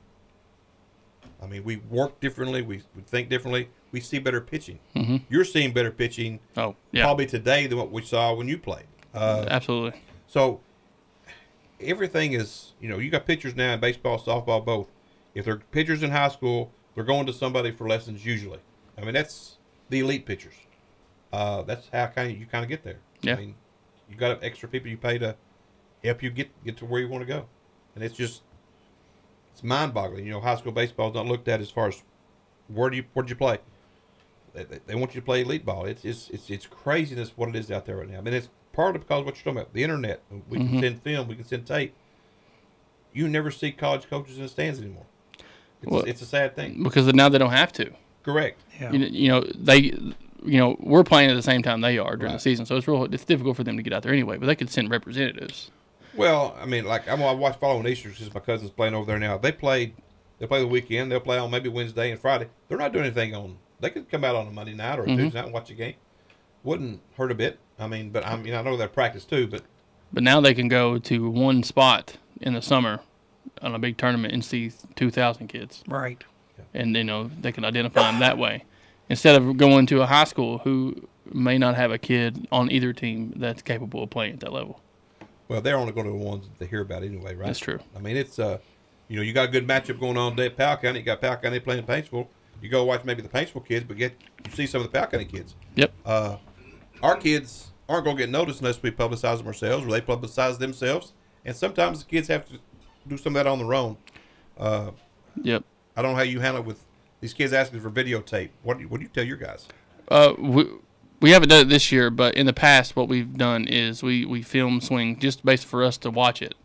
I mean, we work differently. We, we think differently. We see better pitching. Mm-hmm. You're seeing better pitching Oh, yeah. probably today than what we saw when you played. Uh, Absolutely. So everything is, you know, you got pitchers now in baseball, softball, both. If they're pitchers in high school, they're going to somebody for lessons usually. I mean, that's the elite pitchers. Uh, that's how kind of you kind of get there. Yeah. I mean, you got extra people you pay to help you get get to where you want to go, and it's just it's mind-boggling. You know, high school baseball is not looked at as far as where do you where did you play. They, they, they want you to play elite ball. It's it's it's it's craziness what it is out there right now. I mean, it's partly because of what you're talking about. The internet. We Mhm. can send film. We can send tape. You never see college coaches in the stands anymore. It's, Well, it's a sad thing. Because now they don't have to. Correct. Yeah. You, know- you know, they, you know, we're playing at the same time they are during Right. the season, so it's real. It's difficult for them to get out there anyway. But they could send representatives. Well, I mean, like I'm, I watch following Easter because my cousin's playing over there now. They played. They play the weekend. They'll play on maybe Wednesday and Friday. They're not doing anything on. They could come out on a Monday night or a Mhm. Tuesday night and watch a game. Wouldn't hurt a bit. I mean, but I mean, I know they're practice too. But But now they can go to one spot in the summer on a big tournament and see two thousand kids. Right. And, you know, they can identify them that way. Instead of going to a high school who may not have a kid on either team that's capable of playing at that level. well, they're only going to the ones that they hear about anyway, right? That's true. I mean, it's uh, you know, you got a good matchup going on today at Powell County. You got Powell County playing Paintsville. You go watch maybe the Paintsville kids, but get you see some of the Powell County kids. Yep. Uh, our kids aren't going to get noticed unless we publicize them ourselves or they publicize themselves. And sometimes the kids have to do some of that on their own. Uh, Yep. I don't know how you handle it with these kids asking for videotape. What do you, what do you tell your guys? Uh, we, we haven't done it this year, but in the past, what we've done is we, we film swing just based for us to watch it.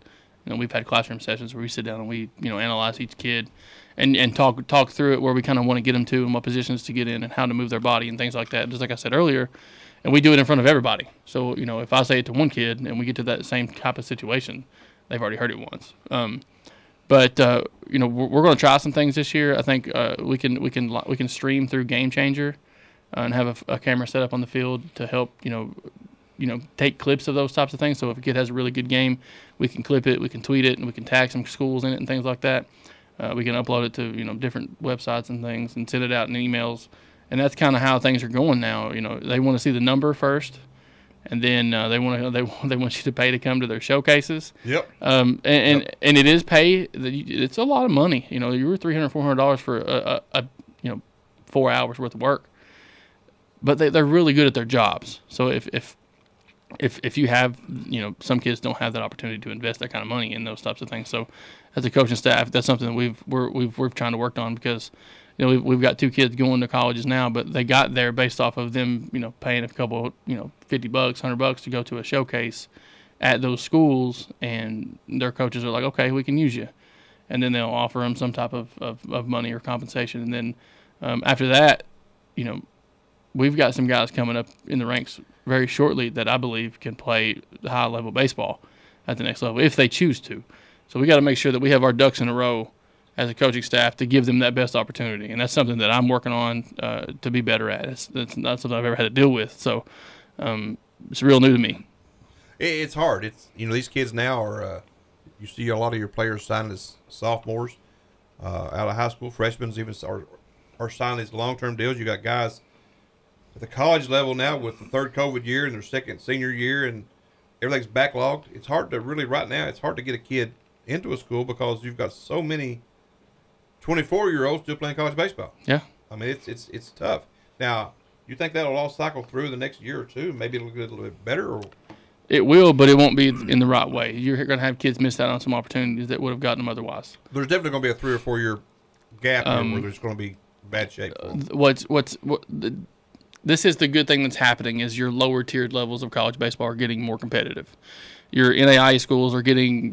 You know, we've had classroom sessions where we sit down and we, you know, analyze each kid and, and talk talk through it where we kind of want to get them to and what positions to get in and how to move their body and things like that. Just like I said earlier, and we do it in front of everybody. So, you know, if I say it to one kid and we get to that same type of situation, they've already heard it once. Um, but uh, you know, we're, we're going to try some things this year. I think uh, we can we can we can stream through Game Changer uh, and have a, a camera set up on the field to help, you know, you know, take clips of those types of things. So if a kid has a really good game, we can clip it, we can tweet it, and we can tag some schools in it and things like that. Uh, we can upload it to, you know, different websites and things and send it out in emails. And that's kind of how things are going now. You know, they want to see the number first, and then uh, they want to they they want you to pay to come to their showcases. Yep. Um, and and, Yep. and it is pay. It's a lot of money. You know, you were three hundred, four hundred dollars for a, a, a you know four hours worth of work. But they they're really good at their jobs. So if if if if you have, you know, some kids don't have that opportunity to invest that kind of money in those types of things. So as a coaching staff, that's something that we've we're we've we're trying to work on because, you know, we've, we've got two kids going to colleges now, but they got there based off of them, you know, paying a couple, you know, fifty bucks, hundred bucks to go to a showcase at those schools, and their coaches are like, okay, we can use you, and then they'll offer them some type of, of, of money or compensation, and then um, after that, you know, we've got some guys coming up in the ranks very shortly that I believe can play high level baseball at the next level if they choose to. So we got to make sure that we have our ducks in a row as a coaching staff to give them that best opportunity. And that's something that I'm working on uh, to be better at. It's, it's not something I've ever had to deal with. So um, it's real new to me. It's hard. It's, you know, these kids now are, uh, you see a lot of your players signing as sophomores uh, out of high school, freshmen even are, are signing these long-term deals. You got guys at the college level now with the third COVID year and their second senior year and everything's backlogged. It's hard to really, right now, it's hard to get a kid into a school because you've got so many twenty-four-year-olds still playing college baseball. Yeah. I mean, it's it's it's tough. Now, you think that'll all cycle through the next year or two? Maybe it'll get a little bit better? Or It will, but it won't be in the right way. You're going to have kids miss out on some opportunities that would have gotten them otherwise. There's definitely going to be a three or four-year gap Um, here where there's going to be bad shape. for them. What's what's what the, this is the good thing that's happening is your lower tiered levels of college baseball are getting more competitive. Your N A I A schools are getting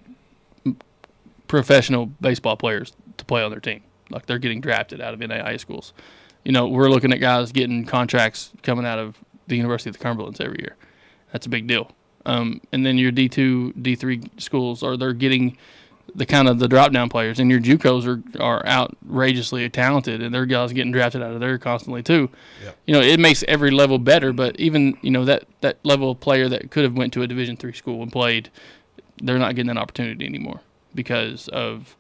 professional baseball players to play on their team. Like they're getting drafted out of N A I A schools. You know, we're looking at guys getting contracts coming out of the University of the Cumberlands every year. That's a big deal. Um, and then your D two, D three schools are they're getting the kind of the drop down players, and your JUCOs are are outrageously talented, and their guys getting drafted out of there constantly too. Yep. You know, it makes every level better, but even you know that that level of player that could have went to a Division three school and played, they're not getting that opportunity anymore because of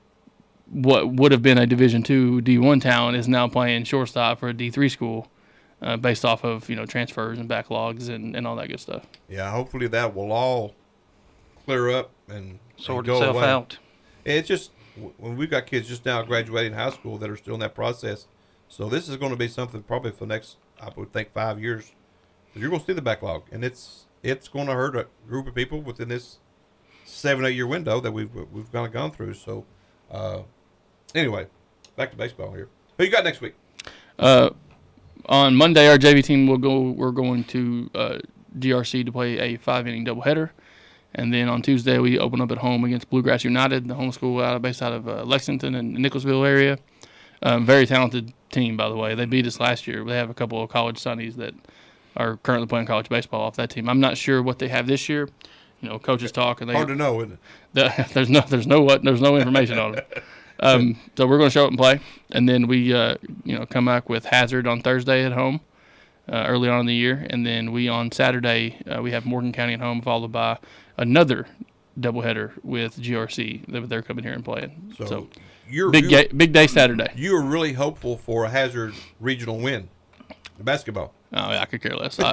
what would have been a Division two D one talent is now playing shortstop for a D three school. Uh, based off of, you know, transfers and backlogs and, and all that good stuff. Yeah, hopefully that will all clear up and Sort and go itself away. out. It's just when we've got kids just now graduating high school that are still in that process. So this is going to be something probably for the next, I would think, five years. You're going to see the backlog, and it's it's going to hurt a group of people within this seven, eight year window that we've we've kind of gone through. So uh, anyway, back to baseball here. Who you got next week? Uh, On Monday, our J V team will go. We're going to uh, G R C to play a five-inning doubleheader, and then on Tuesday we open up at home against Bluegrass United, the home school out of based out of uh, Lexington and Nicholsville area. Um, very talented team, by the way. They beat us last year. They have a couple of college sonnies that are currently playing college baseball off that team. I'm not sure what they have this year. You know, coaches talk and they Hard to know, isn't it? The, there's no, there's no what, there's no information on it. Um, so we're going to show up and play, and then we, uh, you know, come back with Hazard on Thursday at home, uh, early on in the year, and then we on Saturday uh, we have Morgan County at home, followed by another doubleheader with G R C. They're, they're coming here and playing. So, So, you're big you're, ga- big day Saturday. You are really hopeful for a Hazard regional win, the basketball. Oh, yeah, I could care less. I,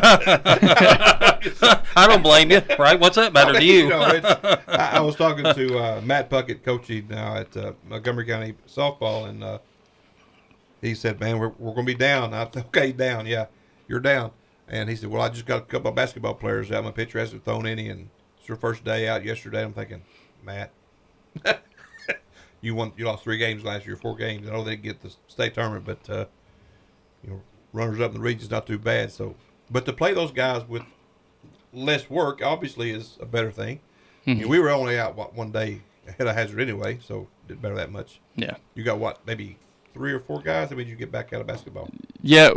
I don't blame you, right? What's that matter I mean, to you? you know, it's, I, I was talking to uh, Matt Puckett, coaching now at uh, Montgomery County softball, and uh, he said, "Man, we're we're going to be down." I said, "Okay, down, yeah, you're down." And he said, "Well, I just got a couple of basketball players out. My pitcher hasn't thrown any, and it's their first day out yesterday." I'm thinking, Matt, you won, you lost three games last year, four games. I know they get the state tournament, but uh, you know, runners up in the region's not too bad. So, but to play those guys with less work obviously is a better thing. Mm-hmm. I mean, we were only out what one day ahead of Hazard anyway, so didn't matter that much. Yeah. You got what, maybe three or four guys? I mean, you get back out of basketball. Yeah.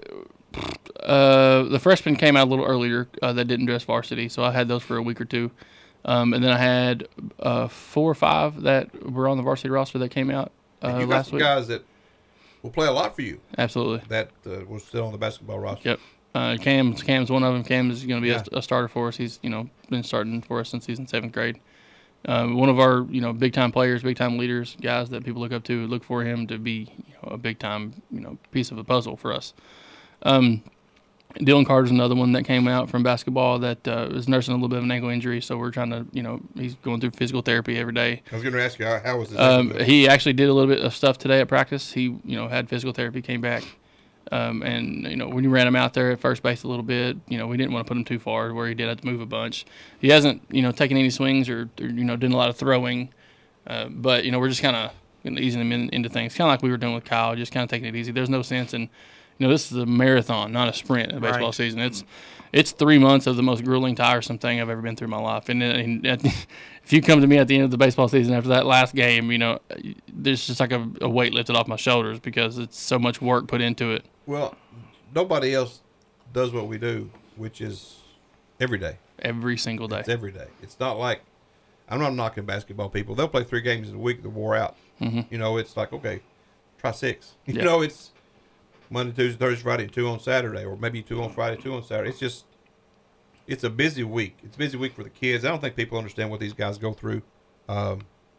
Uh, the freshmen came out a little earlier uh, that didn't dress varsity, so I had those for a week or two. Um, and then I had uh, four or five that were on the varsity roster that came out uh, you got last some week. guys that will play a lot for you. Absolutely. That uh, was still on the basketball roster. Yep. Uh, Cam's Cam's one of them. Cam is going to be Yeah. a, a starter for us. He's you know been starting for us since he's in seventh grade. Um, one of our you know big time players, big time leaders, guys that people look up to, look for him to be you know, a big time you know piece of a puzzle for us. Um, Dylan Carter's another one that came out from basketball that uh, is nursing a little bit of an ankle injury, so we're trying to you know he's going through physical therapy every day. I was going to ask you how, how was his Um, ankle? he actually did a little bit of stuff today at practice. He, you know, had physical therapy, came back, um, and you know, when you ran him out there at first base a little bit, you know, we didn't want to put him too far where he did have to move a bunch. He hasn't, you know, taken any swings or, or you know, doing a lot of throwing, uh, but you know, we're just kind of you know, easing him in, into things, kind of like we were doing with Kyle, just kind of taking it easy. There's no sense in, you know, this is a marathon, not a sprint in a baseball Right. season. It's it's three months of the most grueling, tiresome thing I've ever been through in my life. And, and at the, if you come to me at the end of the baseball season after that last game, you know, there's just like a, a weight lifted off my shoulders because it's so much work put into it. Well, nobody else does what we do, which is every day. Every single day. It's every day. It's not like, I'm not knocking basketball people. They'll play three games in a week. They're wore out. Mm-hmm. You know, it's like, okay, try six. You Yeah. know, it's Monday, Tuesday, Thursday, Friday, two on Saturday, or maybe two on Friday, two on Saturday. It's just, it's a busy week. It's a busy week for the kids. I don't think people understand what these guys go through. Um,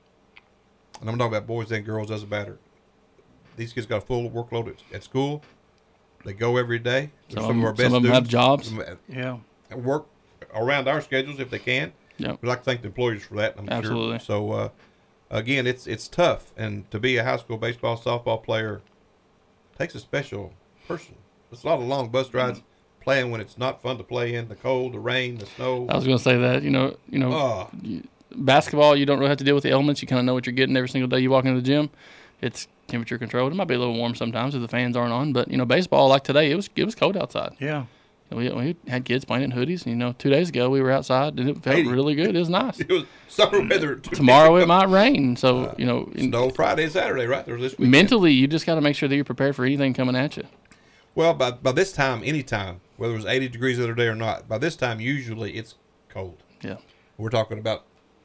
and I'm talking about boys and girls, doesn't matter. These kids got a full workload at, at school. They go every day. They're Some some of our of best them have students. jobs. Some have- Yeah. work around our schedules if they can. Yep. We'd like to thank the employers for that. I'm Absolutely. Sure. So, uh, again, it's it's tough, and to be a high school baseball, softball player takes a special person. It's a lot of long bus rides playing when it's not fun to play in, the cold, the rain, the snow. I was going to say that, you know, you know, Oh. you- basketball, you don't really have to deal with the elements. You kind of know what you're getting every single day you walk into the gym. It's temperature controlled. It might be a little warm sometimes if the fans aren't on, but you know, baseball like today, it was it was cold outside. Yeah. We, we had kids playing in hoodies. You know, two days ago we were outside and it felt eighty. really good. It was nice. It was summer weather. two Tomorrow days it ago. might rain, so you know, in- Snow Friday and Saturday, right? There's this weekend. mentally you just got to make sure that you're prepared for anything coming at you. Well, by by this time, any time, whether it was eighty degrees the other day or not, by this time usually it's cold. Yeah. We're talking about.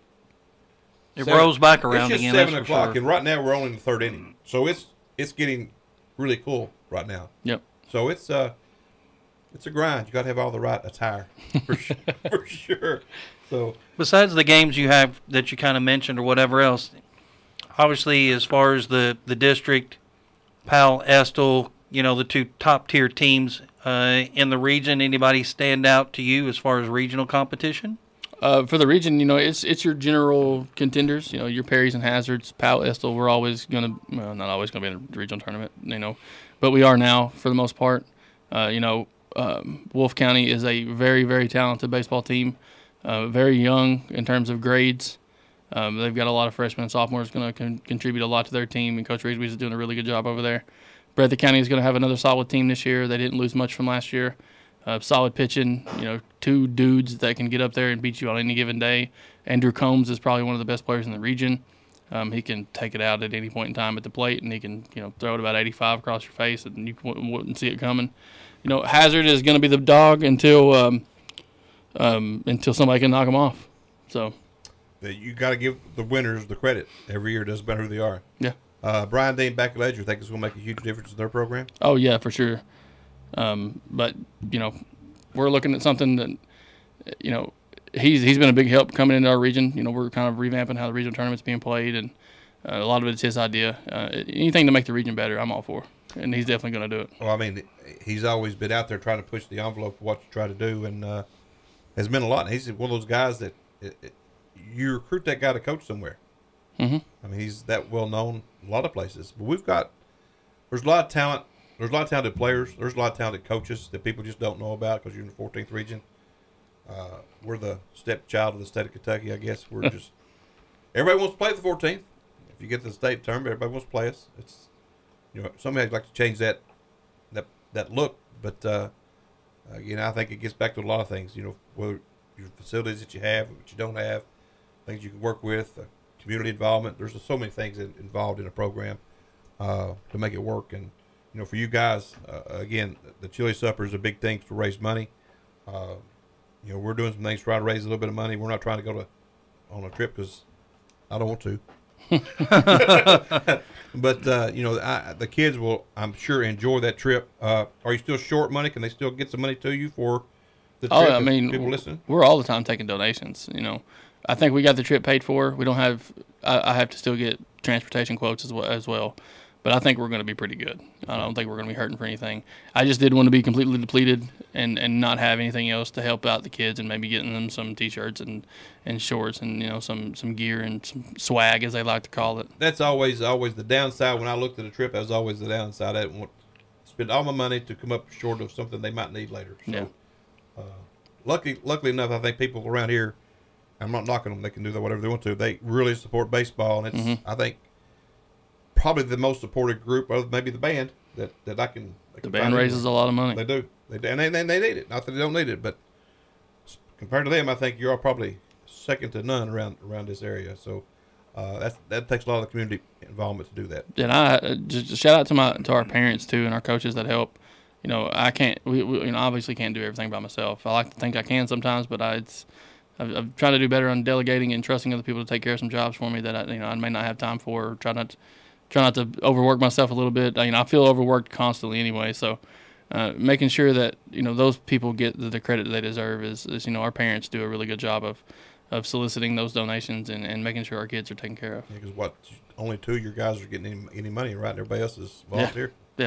It seven- rolls back around it's just again. Seven that's for o'clock, sure. and right now we're only in the third inning, so it's it's getting really cool right now. Yep. So it's uh, it's a grind. You got to have all the right attire for sure. For sure. So Besides the games you have that you kind of mentioned or whatever else, obviously as far as the, the district, Powell, Estill, you know, the two top tier teams uh, in the region, anybody stand out to you as far as regional competition? Uh, for the region, you know, it's it's your general contenders. You know, your Perrys and Hazards, Powell, Estill. We're always going to, well, not always going to be in the regional tournament, you know, but we are now for the most part. Uh, you know, um, Wolf County is a very, very talented baseball team, uh, very young in terms of grades. Um, they've got a lot of freshmen and sophomores going to con- contribute a lot to their team, and Coach Reesby is doing a really good job over there. Breathitt County is going to have another solid team this year. They didn't lose much from last year. Uh, solid pitching, you know, two dudes that can get up there and beat you on any given day. Andrew Combs is probably one of the best players in the region. Um, he can take it out at any point in time at the plate, and he can, you know, throw it about eighty-five across your face, and you wouldn't, wouldn't see it coming. You know, Hazard is going to be the dog until um, um, until somebody can knock him off. So that you got to give the winners the credit every year. It doesn't matter who they are. Yeah. Uh, Brian Dean back at Ledger, think it's going to make a huge difference in their program? Oh, yeah, for sure. Um, but, you know, we're looking at something that, you know, he's he's been a big help coming into our region. You know, we're kind of revamping how the regional tournament's being played, and uh, a lot of it's his idea. Uh, anything to make the region better, I'm all for. And he's definitely going to do it. Well, I mean, he's always been out there trying to push the envelope of what you try to do, and uh, has meant a lot. And he's one of those guys that it, it, you recruit that guy to coach somewhere. Mm-hmm. I mean, he's that well known in a lot of places. But we've got there's a lot of talent. There's a lot of talented players. There's a lot of talented coaches that people just don't know about because you're in the fourteenth region. Uh, we're the stepchild of the state of Kentucky, I guess. We're just everybody wants to play the fourteenth. If you get to the state tournament, everybody wants to play us. It's you know somebody would like to change that that that look, but uh, uh, you know I think it gets back to a lot of things. You know, whether your facilities that you have, what you don't have, things you can work with, uh, community involvement. There's just so many things in, involved in a program uh, to make it work. And you know, for you guys, uh, again, the chili supper is a big thing to raise money. Uh, you know, we're doing some things to try to raise a little bit of money. We're not trying to go to on a trip because I don't want to. But uh, you know, I, the kids will, I'm sure, enjoy that trip. Uh, are you still short money? Can they still get some money to you for the trip? Oh, I mean, people listening? We're all the time taking donations. You know, I think we got the trip paid for. We don't have. I, I have to still get transportation quotes as well. As well. But I think we're going to be pretty good. I don't think we're going to be hurting for anything. I just did want to be completely depleted and, and not have anything else to help out the kids and maybe getting them some T-shirts and, and shorts and, you know, some, some gear and some swag, as they like to call it. That's always always the downside. When I looked at a trip, that was always the downside. I didn't want to spend all my money to come up short of something they might need later. So, yeah. Uh, luckily, luckily enough, I think people around here, I'm not knocking them. They can do that whatever they want to. They really support baseball, and it's Mm-hmm. I think probably the most supported group, or maybe the band that, that I can. I The can band find raises anywhere. a lot of money. They do. They do, and they, they they need it. Not that they don't need it, but compared to them, I think you're probably second to none around around this area. So uh, that that takes a lot of the community involvement to do that. And I uh, just shout out to my to our parents too and our coaches that help. You know, I can't. We, we you know obviously can't do everything by myself. I like to think I can sometimes, but I it's. I've, I'm trying to do better on delegating and trusting other people to take care of some jobs for me that I, you know I may not have time for. Or try not to, try not to overwork myself a little bit. You know, I feel overworked constantly anyway. So, uh, making sure that you know those people get the, the credit they deserve is, is you know our parents do a really good job of, of soliciting those donations and, and making sure our kids are taken care of. Because yeah, what only two of your guys are getting any, any money, right? And everybody else is volunteer. Yeah. yeah.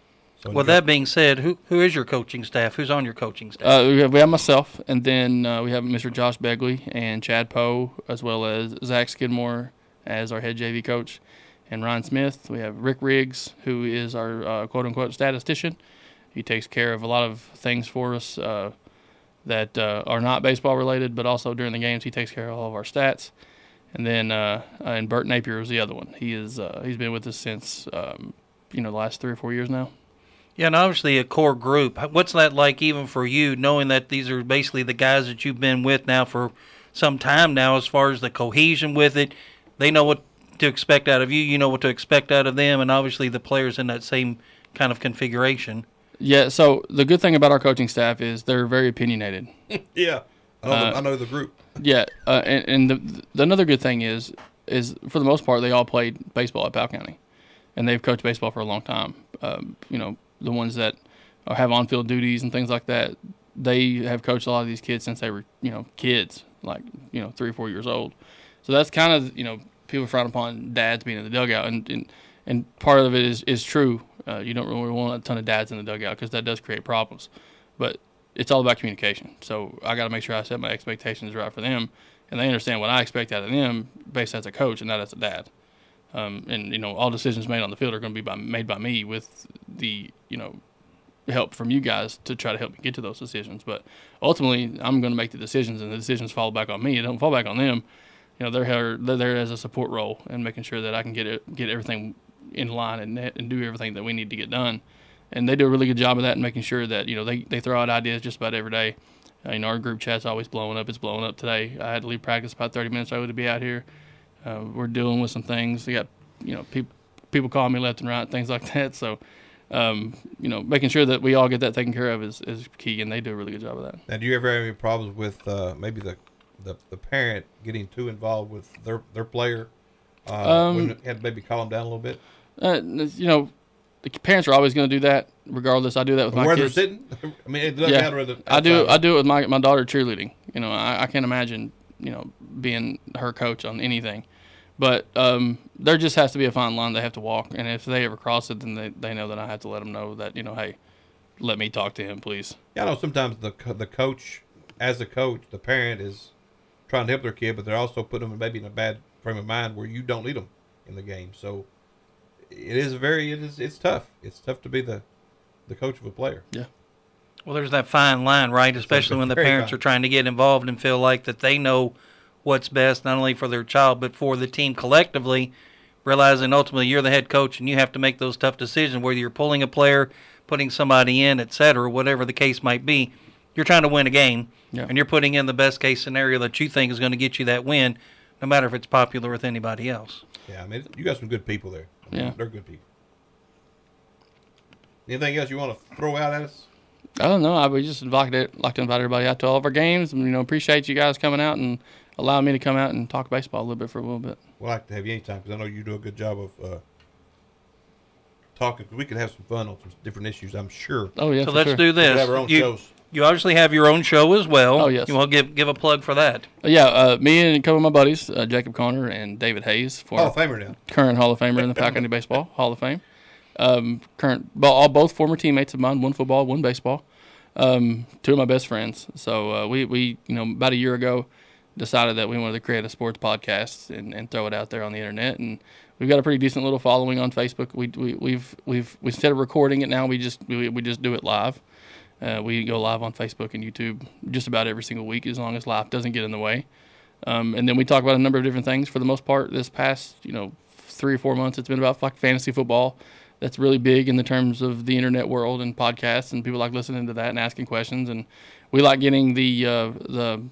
So well, that being said, who who is your coaching staff? Who's on your coaching staff? Uh, we, have, we have myself, and then uh, we have Mister Josh Begley and Chad Poe, as well as Zach Skidmore as our head J V coach, and Ryan Smith. We have Rick Riggs, who is our uh, quote-unquote statistician. He takes care of a lot of things for us uh, that uh, are not baseball-related, but also during the games he takes care of all of our stats. And then uh, and Bert Napier is the other one. He is uh, he's been with us since um, you know the last three or four years now. Yeah, and obviously a core group. What's that like even for you, knowing that these are basically the guys that you've been with now for some time now, as far as the cohesion with it? They know what to expect out of you. You know what to expect out of them, and obviously the players in that same kind of configuration. Yeah, so the good thing about our coaching staff is they're very opinionated. yeah, I know, uh, the, I know the group. Yeah, uh, and, and the, the another good thing is, is for the most part, they all played baseball at Powell County, and they've coached baseball for a long time. Um, you know, the ones that have on-field duties and things like that, they have coached a lot of these kids since they were, you know, kids, like, you know, three or four years old. So that's kind of, you know, people frown upon dads being in the dugout, and and, and part of it is, is true. Uh, you don't really want a ton of dads in the dugout because that does create problems. But it's all about communication. So I got to make sure I set my expectations right for them, and they understand what I expect out of them based as a coach and not as a dad. Um, and, you know, all decisions made on the field are going to be by, made by me with the, you know, help from you guys to try to help me get to those decisions. But ultimately, I'm going to make the decisions, and the decisions fall back on me. It don't fall back on them. You know, they're here, they're there as a support role and making sure that I can get it, get everything in line and and do everything that we need to get done. And they do a really good job of that and making sure that, you know, they, they throw out ideas just about every day. Uh, you know, our group chat's always blowing up. It's blowing up today. I had to leave practice about thirty minutes early to be out here. Uh, we're dealing with some things. We got, you know, people people calling me left and right, things like that. So, um, you know, making sure that we all get that taken care of is, is key, and they do a really good job of that. Now, do you ever have any problems with uh, maybe the, the the parent getting too involved with their their player? Uh, Um, when it had maybe calm down a little bit. Uh, you know, the parents are always going to do that, regardless. I do that with my Where kids. they're sitting, I mean, it doesn't yeah, matter. The I do. outside. I do it with my my daughter cheerleading. You know, I, I can't imagine, you know, being her coach on anything. But um, there just has to be a fine line they have to walk, and if they ever cross it, then they, they know that I have to let them know that, you know, hey, let me talk to him, please. Yeah, I know sometimes the co- the coach, as a coach, the parent is trying to help their kid, but they're also putting them maybe in a bad frame of mind where you don't need them in the game. So it is very it is it's tough. It's tough to be the the coach of a player. Yeah. Well, there's that fine line, right? Especially when the parents are trying to get involved and feel like that they know what's best, not only for their child, but for the team collectively, realizing ultimately you're the head coach and you have to make those tough decisions, whether you're pulling a player, putting somebody in, et cetera, whatever the case might be. You're trying to win a game, yeah. and you're putting in the best case scenario that you think is going to get you that win, no matter if it's popular with anybody else. Yeah, I mean, you got some good people there. I mean, Yeah. they're good people. Anything else you want to throw out at us? I don't know. I would just like to, like to invite everybody out to all of our games. And, you know, appreciate you guys coming out and allowing me to come out and talk baseball a little bit for a little bit. We'd like to have you anytime because I know you do a good job of uh, talking. We could have some fun on some different issues, I'm sure. Oh, yeah, So for let's sure. do We this. could have our own you, shows. you obviously have your own show as well. Oh, yes. You want to give give a plug for that? Yeah, uh, me and a couple of my buddies, uh, Jacob Conner and David Hayes, Hall of Famer now. current Hall of Famer in the Powell County Baseball Hall of Fame. Um, current, bo- all both former teammates of mine, one football, one baseball. Um, two of my best friends. So uh, we, we, you know, about a year ago, decided that we wanted to create a sports podcast and, and throw it out there on the internet. And we've got a pretty decent little following on Facebook. We, we we've we've we instead of recording it now, we just we, we just do it live. Uh, we go live on Facebook and YouTube just about every single week, as long as life doesn't get in the way. Um, and then we talk about a number of different things. For the most part, this past you know three or four months, it's been about like fantasy football. That's really big in the terms of the internet world and podcasts, and people like listening to that and asking questions. And we like getting the uh, the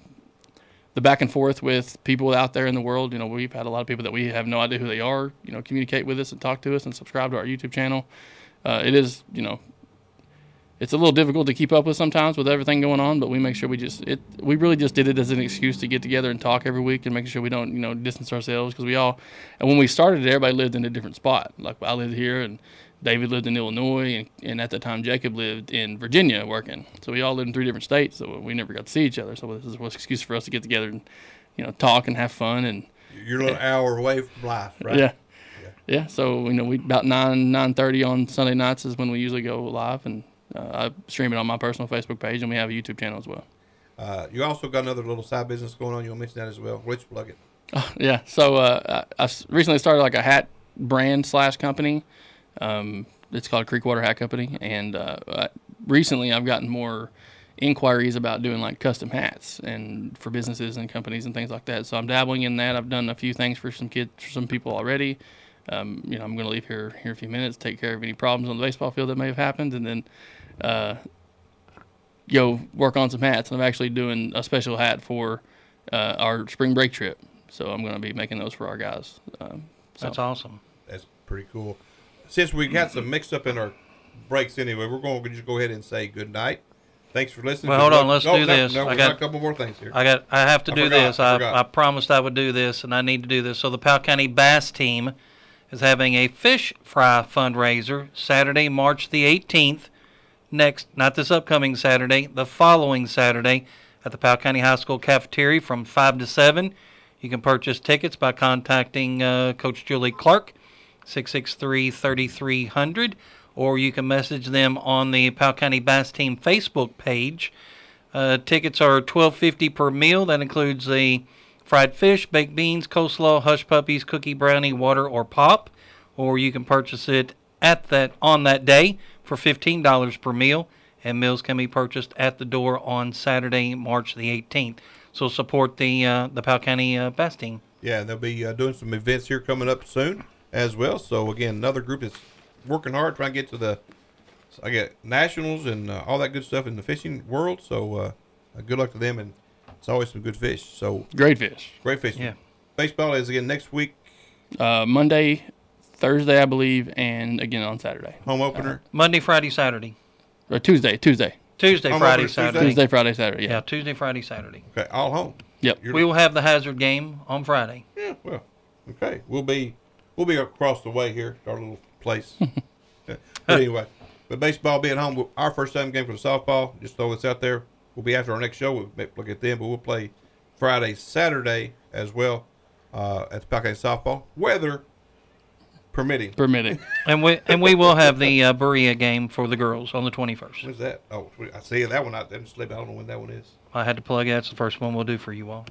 the back and forth with people out there in the world. You know, we've had a lot of people that we have no idea who they are, you know, communicate with us and talk to us and subscribe to our YouTube channel. Uh, it is, you know, it's a little difficult to keep up with sometimes with everything going on, but we make sure we just, it, we really just did it as an excuse to get together and talk every week and making sure we don't, you know, distance ourselves, because we all, and when we started it, everybody lived in a different spot. Like I lived here and David lived in Illinois, and, and at the time Jacob lived in Virginia working. So we all lived in three different states, so we never got to see each other. So this is an excuse for us to get together and, you know, talk and have fun. And You're a little hour away from life, right? Yeah. yeah. Yeah. So, you know, we about nine, nine thirty on Sunday nights is when we usually go live, and uh, I stream it on my personal Facebook page, and we have a YouTube channel as well. Uh, you also got another little side business going on. You want to mention that as well? Let's plug it. Oh, yeah. So uh, I, I s- recently started like a hat brand slash company. Um, it's called Creekwater Hat Company, and uh, I, recently I've gotten more inquiries about doing like custom hats and for businesses and companies and things like that. So I'm dabbling in that. I've done a few things for some kids, for some people already. Um, you know, I'm going to leave here here in a few minutes, take care of any problems on the baseball field that may have happened, and then uh, go work on some hats. And I'm actually doing a special hat for uh, our spring break trip. So I'm going to be making those for our guys. Um, so. That's awesome. That's pretty cool. Since we got some mixed up in our breaks anyway, we're going to just go ahead and say good night. Thanks for listening. Well, hold on. Let's no, do no, this. No, I we got, got a couple more things here. I got. I have to I do forgot, this. I I, forgot. I promised I would do this, and I need to do this. So the Powell County Bass Team is having a fish fry fundraiser Saturday, March the eighteenth. Next, not this upcoming Saturday, the following Saturday at the Powell County High School cafeteria from five to seven. You can purchase tickets by contacting uh, Coach Julie Clark, six six three, three three zero zero, or you can message them on the Powell County Bass Team Facebook page. Uh, tickets are twelve fifty per meal. That includes the fried fish, baked beans, coleslaw, hush puppies, cookie, brownie, water, or pop. Or you can purchase it at that on that day for fifteen dollars per meal, and meals can be purchased at the door on Saturday, March the eighteenth. So support the uh, the Powell County uh, Bass Team. Yeah, and they'll be uh, doing some events here coming up soon as well. So again, another group that's working hard trying to get to the, I get nationals and uh, all that good stuff in the fishing world. So uh, uh, good luck to them, and it's always some good fish. So Great fish. great fish. Yeah. Baseball is again next week. Uh, Monday, Thursday, I believe, and again on Saturday. Home opener. Monday, Friday, Saturday. Or Tuesday, Tuesday. Tuesday, Home Friday, opener Tuesday? Saturday. Tuesday, Friday, Saturday, yeah. Yeah, Tuesday, Friday, Saturday. Okay, all home. Yep. You're- We will have the Hazard game on Friday. Yeah, well, okay. We'll be we'll be across the way here, our little place. Yeah. But anyway, with baseball being home, our first time game for the softball, just throw this out there. We'll be after our next show. We'll look at them, but we'll play Friday, Saturday as well uh, at the Powell County softball, weather permitting. Permitting. And we and we will have the uh, Berea game for the girls on the twenty-first. When's that? Oh, I see that one. I didn't sleep. I don't know when that one is. I had to plug it. That's the first one we'll do for you all.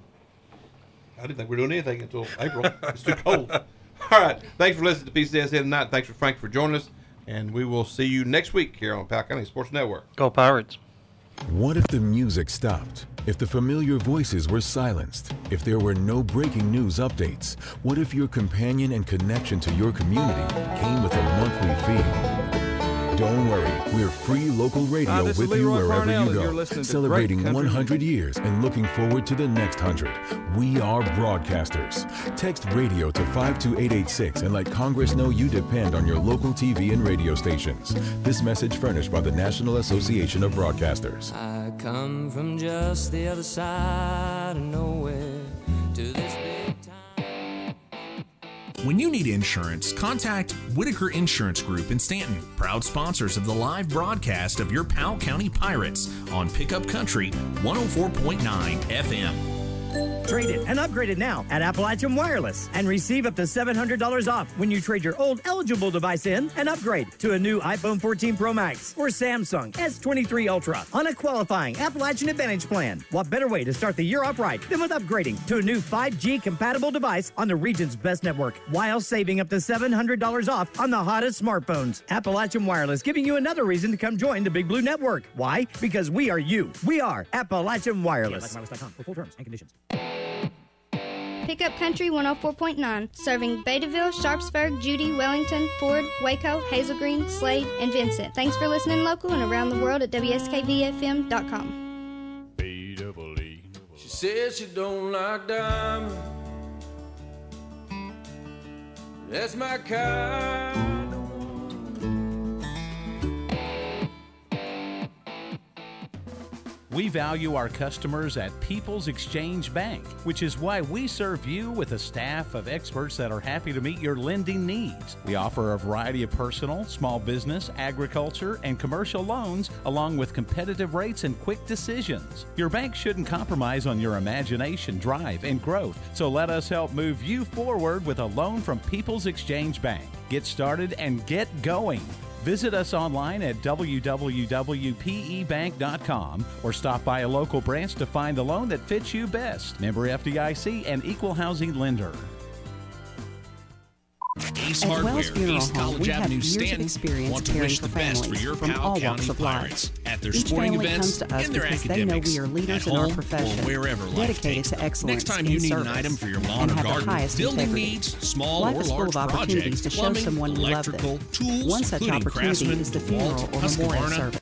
I didn't think we were doing anything until April. It's too cold. All right. Thanks for listening to P C S here tonight. Thanks for Frank for joining us. And we will see you next week here on Powell County Sports Network. Go Pirates. What if the music stopped? If the familiar voices were silenced? If there were no breaking news updates? What if your companion and connection to your community came with a monthly fee? Don't worry, we're free local radio Hi, this is with you Leroy wherever Parnell, you and go. you're listening to Celebrating Great Country one hundred years and looking forward to the next one hundred. We are broadcasters. Text radio to five two eight eight six and let Congress know you depend on your local T V and radio stations. This message furnished by the National Association of Broadcasters. I come from just the other side of nowhere to this big time. When you need insurance, contact Whitaker Insurance Group in Stanton, proud sponsors of the live broadcast of your Powell County Pirates on Pickup Country one oh four point nine F M. Trade it and upgrade it now at Appalachian Wireless and receive up to seven hundred dollars off when you trade your old eligible device in and upgrade to a new iPhone fourteen Pro Max or Samsung S twenty-three Ultra on a qualifying Appalachian Advantage plan. What better way to start the year off right than with upgrading to a new five G compatible device on the region's best network while saving up to seven hundred dollars off on the hottest smartphones. Appalachian Wireless giving you another reason to come join the Big Blue Network. Why? Because we are you. We are Appalachian Wireless. Yeah, like wireless dot com for full terms and conditions. Pickup Country one oh four point nine, serving Betaville, Sharpsburg, Judy, Wellington, Ford, Waco, Hazel Green, Slade, and Vincent. Thanks for listening local and around the world at W S K V F M dot com. She says she don't like diamonds. That's my kind of woman. We value our customers at People's Exchange Bank, which is why we serve you with a staff of experts that are happy to meet your lending needs. We offer a variety of personal, small business, agriculture, and commercial loans, along with competitive rates and quick decisions. Your bank shouldn't compromise on your imagination, drive, and growth, so let us help move you forward with a loan from People's Exchange Bank. Get started and get going. Visit us online at w w w dot p e bank dot com or stop by a local branch to find the loan that fits you best. Member F D I C and Equal Housing Lender. Ace At Hardware, Wells Funeral East Home, College we have Avenue, years of Stanton. experience Want to caring wish for the best for families your from Powell all County walks of Pirates life. at their Each sporting family events comes to us and their because they know academics, we are leaders at in our home profession, or wherever life dedicated takes to them. excellence Next time in you need service, an item for your and lawn or have the garden, highest building integrity. needs, small Life or is full large of opportunities projects, to show plumbing, someone you love electrical, them. tools, One such including opportunity Craftsman, is the DeWalt, funeral or memorial Husqvarna, service.